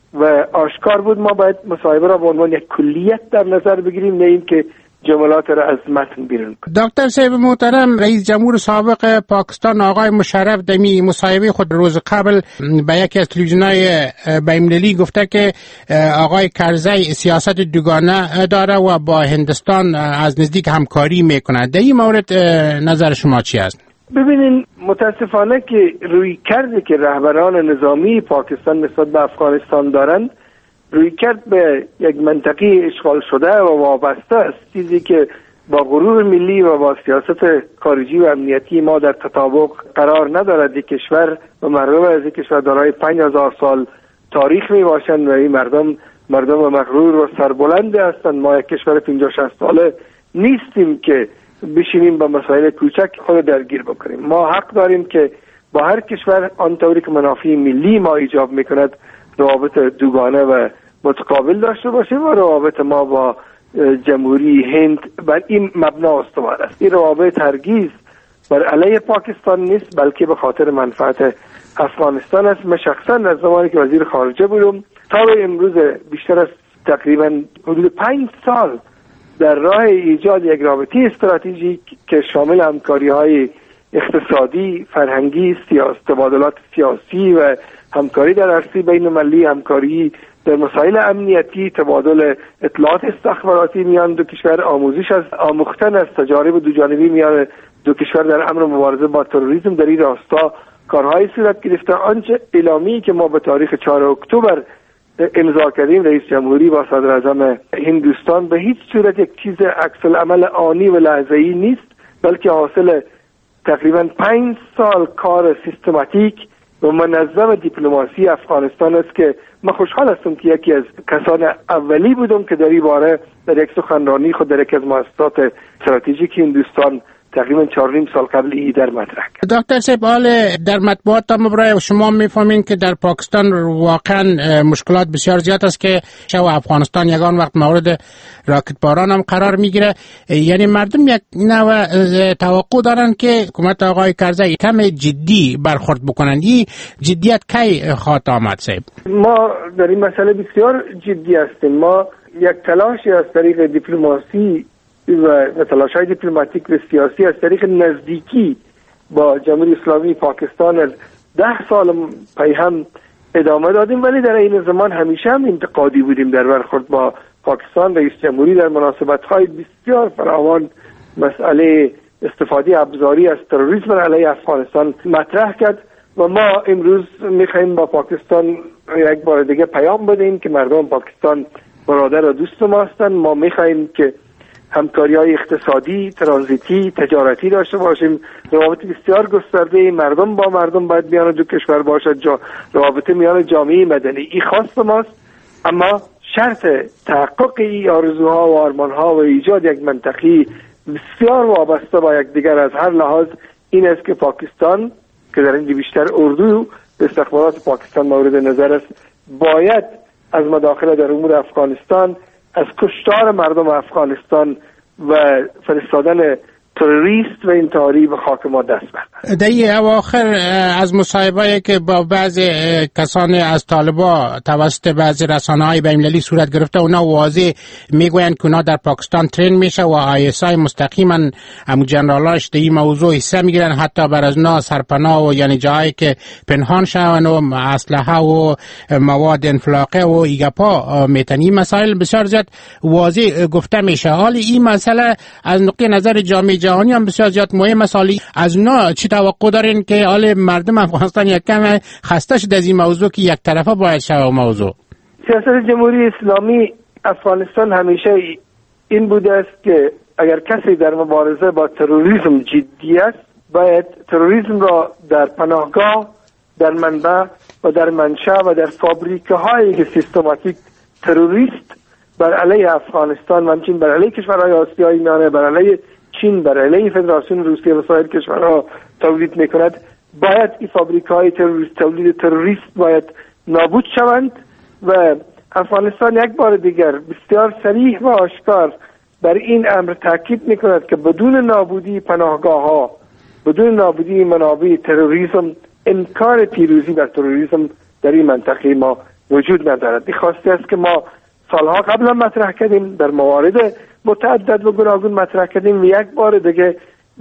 و آشکار بود. ما باید مصاحبه را به عنوان یک کلیت در نظر بگیریم، نه اینکه جملات را از متن بیرون کنیم. دکتر صاحب محترم، رئیس جمهور سابق پاکستان آقای مشرف دمی مصاحبه خود روز قبل به یکی از تلویزیون‌های بین‌المللی گفته که آقای کرزی سیاست دوگانه داره و با هندوستان از نزدیک همکاری میکنه. در این مورد نظر شما چی است؟ ببینین، متاسفانه که روی کرده که رهبران نظامی پاکستان نسبت به افغانستان دارند روی کرد به یک منطقه اشغال شده و وابسته است، چیزی که با غرور ملی و با سیاست خارجی و امنیتی ما در تطابق قرار ندارد. یک کشور و مردم از یک کشور دارای 5000 سال تاریخ می باشند و این مردم مغرور و سربلند هستند. ما یک کشور 50-60 ساله نیستیم که بشینیم با مسائل کوچک خود درگیر بکنیم. ما حق داریم که با هر کشور آنطوری که منافع ملی ما ایجاب میکند روابط دوگانه و متقابل داشته باشیم و روابط ما با جمهوری هند بر این مبنا استوار است. این روابط هرگز بر علیه پاکستان نیست، بلکه به خاطر منفعت افغانستان است. من شخصا از زمانی که وزیر خارجه بودم تا به امروز بیشتر از تقریبا حدود 5 سال در راه ایجاد یک رابطه استراتژیک که شامل همکاری‌های اقتصادی، فرهنگی، تبادلات سیاسی و همکاری در عرصه بین‌المللی، همکاری در مسائل امنیتی، تبادل اطلاعات استخباراتی میان دو کشور، آموزش از آموختن از تجارب دو جانبی میان دو کشور در امر مبارزه با تروریسم در این راستا کارهای صورت گرفته. آنچه اعلامی که ما به تاریخ 4 اکتبر امضا کردیم رئیس جمهوری با صدر اعظم هندوستان به هیچ صورت یک چیز عکس العمل آنی و لحظه‌ای نیست، بلکه حاصل تقریبا 5 سال کار سیستماتیک و منظم دیپلماسی افغانستان است که من خوشحال هستم که یکی از کسان اولی بودم که در این باره در یک سخنرانی خود در یکی از مؤسسات استراتژیک هندوستان تقریبا 4.5 سال قبل ایدر مطرح کرد. دکتر صاحب، در مطبوعات برای شما میفهمین که در پاکستان واقعا مشکلات بسیار زیاد است که شو افغانستان یگان وقت مورد راکت باران هم قرار میگیره. یعنی مردم یک نوع توقع دارن که حکومت آقای کرزی کم جدی برخورد بکنن. این جدیت کی خواهد آمد صاحب؟ ما در این مسئله بسیار جدی هستیم. ما یک تلاشی از طریق دیپلماسی و تلاش‌های دیپلماتیک و سیاسی از طریق نزدیکی با جمهوری اسلامی پاکستان از 10 سال پیهم ادامه دادیم، ولی در این زمان همیشه هم انتقادی بودیم در برخورد با پاکستان. رئیس جمهوری در مناسبت‌های بسیار فراوان مسئله استفاده ابزاری از تروریسم علیه افغانستان مطرح کرد و ما امروز می‌خوایم با پاکستان یک بار دیگه پیام بدیم که مردم پاکستان برادر و دوست ما هستند. ما می‌خوایم که همکاری‌های اقتصادی، ترانزیتی، تجارتی داشته باشیم. روابط بسیار گسترده مردم با مردم باید میان دو کشور باشد. روابط میان جامعه مدنی این خواست ماست، اما شرط تحقق این آرزوها و آرمانها و ایجاد یک منطقه بسیار وابسته با یکدیگر از هر لحاظ این است که پاکستان که در این بیشتر اردو استخبارات پاکستان مورد نظر است باید از مداخله در امور افغانستان از کشتار مردم افغانستان و فرستادن تروریست و انتحاری به خاک ما دست برد. در این اواخر از مصاحبه‌ای که با بعضی کسان از طالبان توسط بعضی رسانه‌های بین‌المللی صورت گرفته، اونا واضح میگویند که اونا در پاکستان ترین میشه و ISI مستقیما هم جنرالاش در این موضوع حصه میگیرن، حتی بر از اونا سرپناه و یعنی جایی که پنهان شون و اسلحه و مواد انفلاقه و ایگپا میتن. این مسائل بسیار زیاد واضح گفته میشه. حال این مسئله از نقطه نظر جامعه جهانی هم بسیار زیاد مهم است. از اونا چی توقع دارین که حال مردم افغانستان یک کم خسته شده از این موضوع که یک طرفه باید شود موضوع؟ سیاست جمهوری اسلامی افغانستان همیشه این بوده است که اگر کسی در مبارزه با تروریسم جدی است، باید تروریسم را در پناهگاه، در منبع و در منشأ و در فابریکه هایی که سیستماتیک تروریست بر علیه افغانستان و همچنین بر علیه کشورهای آسیایی میانه، بر علیه چین، بر علیه فدراسیون روسیه و سایر کشورها تولید میکند، باید این فابریکه‌های تولید تروریست باید نابود شوند و افغانستان یک بار دیگر بسیار صریح و آشکار بر این امر تاکید میکند که بدون نابودی پناهگاه‌ها، بدون نابودی منابع تروریسم، انکار پیروزی بر تروریسم در این منطقه ما وجود ندارد. این خواسته است که ما سالها قبلا مطرح کردیم، در موارد متعدد و گوناگون مطرح کردیم و یک بار دیگه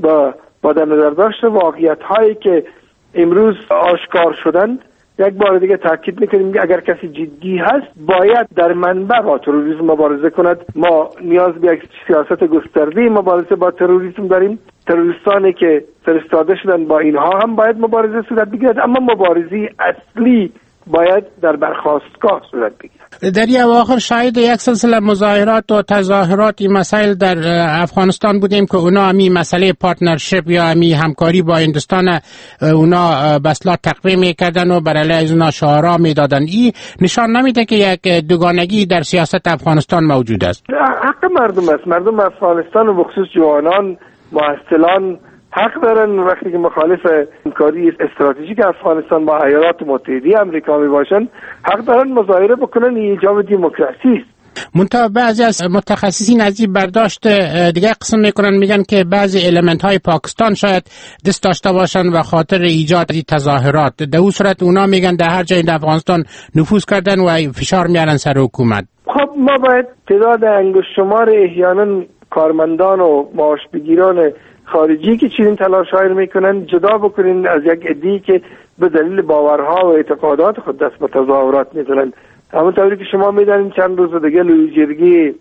با در نظر داشت واقعیت هایی که امروز آشکار شدند یک بار دیگه تاکید میکنیم که اگر کسی جدی هست باید در منبع با تروریسم مبارزه کند. ما نیاز به یک سیاست گسترده مبارزه با تروریسم داریم. تروریستانی که فرستاده شدن با اینها هم باید مبارزه صورت بگیرد، اما مبارزه اصلی باید در برخاستگاه صورت بگیرد. در این اواخر شاهد یک سلسله مظاهرات و تظاهرات این مسائل در افغانستان بودیم که اونا همی مسئله پارتنرشپ یا همی همکاری با هندوستان اونا بسلا تقویم میکردن و برای از اونا شعارا میدادن. این نشان نمیده که یک دوگانگی در سیاست افغانستان موجود است؟ حق مردم است. مردم افغانستان و بخصوص جوانان محصلان حق دارن وقتی که مخالف همکاری استراتژیک افغانستان با ایالات متحده آمریکا می باشن، حق دارن مظاهره بکنن. این ایجاب دموکراسی است. منتها بعضی از متخصصین از این برداشت دیگه قسم میکنن، میگن که بعضی المنت های پاکستان شاید دست داشته باشن و خاطر ایجاد این تظاهرات. در اون صورت اونا میگن در هر جای در افغانستان نفوذ کردن و فشار میارن سر حکومت. خب ما باید تعداد انگشت شمار احیانا کارمندان و معاش بگیران خارجی که چنین تلاش‌هایی میکنن جدا بکنین از یک عده‌ای که به دلیل باورها و اعتقادات خود دست به تظاهرات میزنن. همونطوری که شما میدانید چند روز دیگه لوی جرگی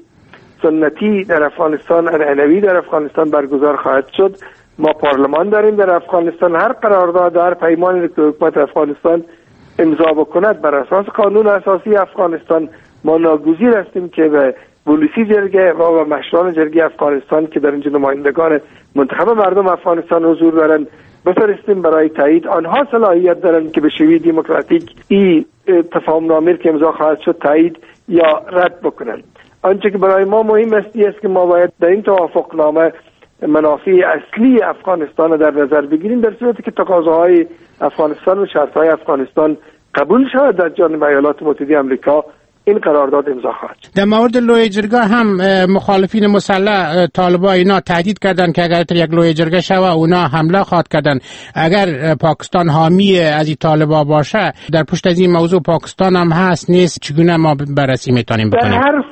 سنتی در افغانستان، عنعنوی در افغانستان برگزار خواهد شد. ما پارلمان داریم در افغانستان. هر قرارداد، هر پیمانی که حکومت افغانستان امضا بکند بر اساس قانون اساسی افغانستان، ما ناگزیر هستیم که به پلیسی جرگه و مشران جرگه افغانستان که در اینجا نمایندگان منتخب مردم افغانستان حضور دارند بفرستیم برای تایید. آنها صلاحیت دارند که به شیوه دموکراتیک این تفاهم نامه که امضا خواهد شد تایید یا رد بکنند. آنچه که برای ما مهم است که ما باید در این توافق نامه منافع اصلی افغانستان را در نظر بگیریم، در صورتی که تقاضاهای افغانستان و شرطهای افغانستان قبول شود در جانب ایالات متحده آمریکا، این قرارداد امضا خواهد شد. در مورد لوی جرگه هم مخالفین مسلح طالبان اینا تهدید کردن که اگر یک لوی جرگه شوه اونا حمله خواهد کردن. اگر پاکستان حامی از این طالبان باشه، در پشت از این موضوع پاکستان هم هست نیست، چگونه ما بررسی میتونیم بکنیم؟ در هر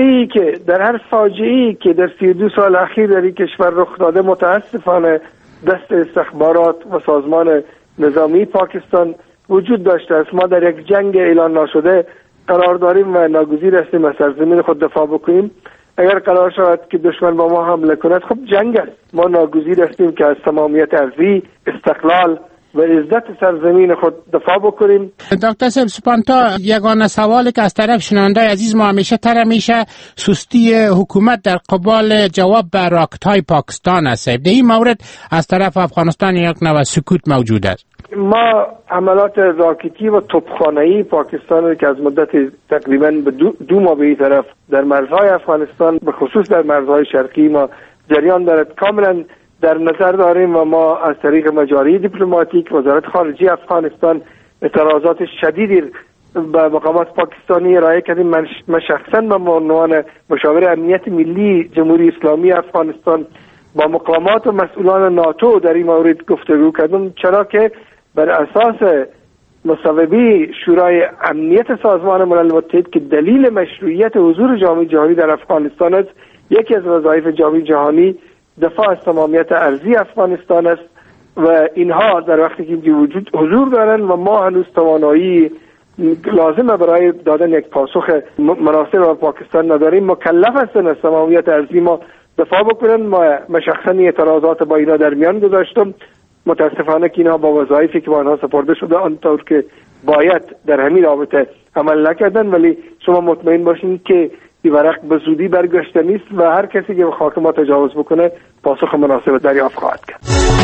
فاجعه‌ای که در 32 سال اخیر در این کشور رخ داده، متاسفانه دست استخبارات و سازمان نظامی پاکستان وجود داشته است. ما در یک جنگ اعلان نشده قرار داریم و ناگزیر هستیم از سرزمین خود دفاع بکنیم. اگر قرار شود که دشمن با ما حمله کند، خب جنگ است. ما ناگزیر هستیم که از تمامیت ارضی، استقلال و عزت سرزمین خود دفاع بکنیم. دکتر صاحب سپانتا، یگانه سوالی که از طرف شنونده عزیز ما همیشه طرح میشه سستی حکومت در قبال جواب به راکت‌های پاکستان است. در این مورد از طرف افغانستان یک نوع سکوت موجود است. ما عملات راکتی و توپخانه‌ای پاکستان که از مدت تقریباً به دو ماه به این طرف در مرزهای افغانستان به خصوص در مرزهای شرقی ما جریان دارد کاملا در نظر داریم و ما از طریق مجاری دیپلماتیک وزارت خارجه افغانستان اعتراضات شدیدی به مقامات پاکستانی ارائه کردیم. من شخصا به عنوان مشاور امنیت ملی جمهوری اسلامی افغانستان با مقامات و مسئولان ناتو در این مورد گفتگو کردم، چرا که بر اساس مصوبه شورای امنیت سازمان ملل متحد که دلیل مشروعیت حضور جامعه جهانی در افغانستان است، یکی از وظایف جامعه جهانی دفاع از تمامیت ارضی افغانستان است و اینها در وقتی که اینجا وجود حضور دارن و ما هنوز توانایی لازمه برای دادن یک پاسخ مناسب به پاکستان نداریم، مکلف هستن از تمامیت ارضی ما دفاع بکنن. ما شخصا اعتراضات با اینا در میان گذاشتم. متاسفانه که اینها با وظایفی که با آنها سپرده شده آنطور که باید در همین رابطه عمل نکردن، ولی شما مطمئن باشین که این ورق به زودی برگشته نیست و هر کسی که به خاک ما تجاوز بکنه پاسخ مناسب دریافت خواهد کرد.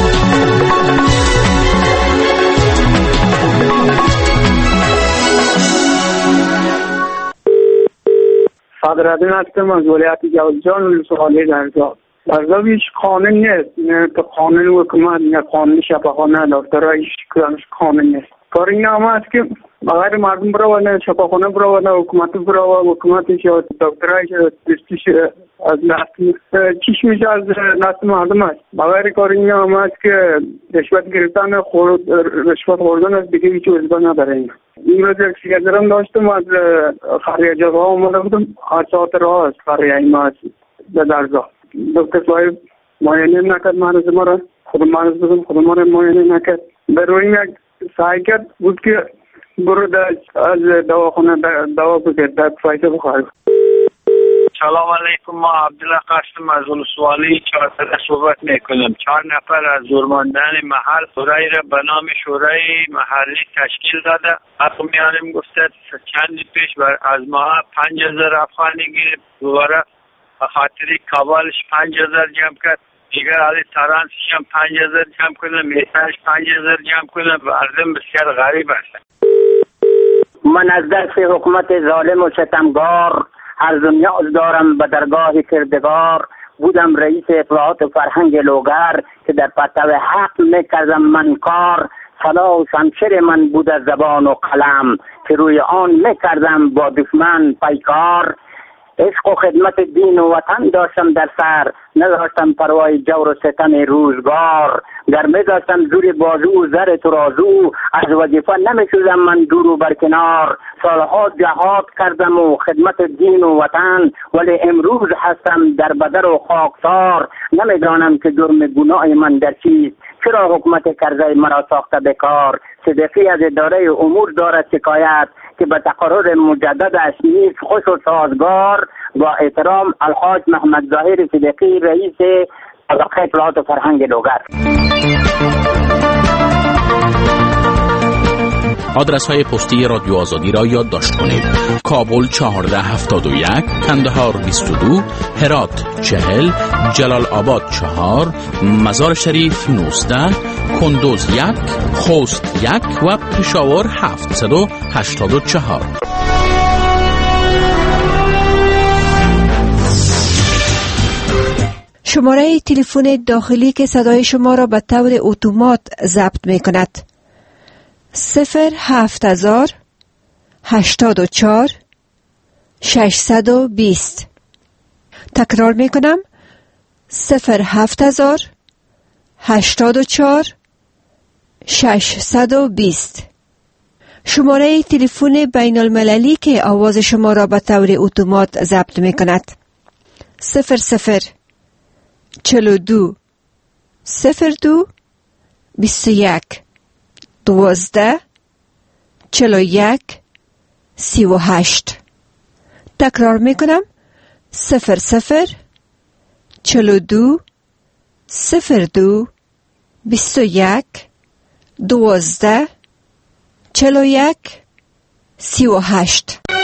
صدراعظم هستم از ولایت جوزجان ولسوالی درزا هیچ قانون نیست، نه تو قانون حکومت نه قانون شفاخانه دکترها هیچ کدامش قانون نیست. کار این هم هست که بغیر مردم براونه، شفاخانه براونه، حکومت براونه، حکومتش یا دکترهایش دستیش از نسل چیش میشه از نسل مردم هست. بغیر کار این هم هست که رشوت گرفتن رشوت خوردن از دیگه هیچ وزبا نداره. این روز یک سیگردرم داشتم از خریجه ها آمده بودم 8 ساعت راه است خریجه ما هست درزا. دکتر صاحب معاینه نکرد مرز ما را، خود مرز بزن خود ما را معاینه نکرد. در روی یک سعی کرد بود که برو از دواخانه دوا بگرد در فایده بخواهد. سلام علیکم، ما عبدالله قاسم از ولسوالی 4 صحبت میکنم. 4 نفر از زورماندان محل شورای را به نام شورای محلی تشکیل داده. حکمیانم گفته چند پیش از ما 5000 افغانی گرفت، دوباره به خاطر کابلش 5000 جمع کرد، دیگر علی ترانسش هم 5000 جمع کنه، میترش 5000 جمع کنه. مردم بسیار غریب هستند. من از دست حکومت ظالم و ستمگار هر دنیا دارم به درگاه کردگار. بودم رئیس اطلاعات و فرهنگ لوگر که در پرتو حق میکردم من کار. صدا و شمشیر من بود از زبان و قلم که روی آن میکردم با دشمن پیکار. عشق و خدمت دین و وطن داشتم در سر، نداشتم پروای جور و ستم روزگار. گر می داشتم زور بازو و زر ترازو، از وظیفه نمی شدم من دور و برکنار. سالها جهاد کردم و خدمت دین و وطن، ولی امروز هستم در بدر و خاکسار. نمی دانم که جرم گناه من در چیست، چرا حکومت کرده مرا ساخته بکار. صدقی از اداره امور دارد شکایت که به تقرر مجددش نیست خوش و سازگار. با احترام الحاج محمد ظاهر صدقی، رئیس طبقه اطلاعات و فرهنگ لوگر. آدرس های پستی رادیو آزادی را یادداشت کنید: کابل 1471، کندهار 22، هرات 40، جلال آباد 4، مزار شریف 19، کندوز 1، خوست 1 و پشاور 784. شماره تلفن داخلی که صدای شما را به طور اتومات ضبط می کند: 07000 84 620. تکرار می کنم: 07000 84 620. شماره تلفن بین المللی که آواز شما را به طور اتومات ضبط می کند: 00 42 02 21 12 41 38. تکرار می کنم: 00 42 02 21 12 41 38.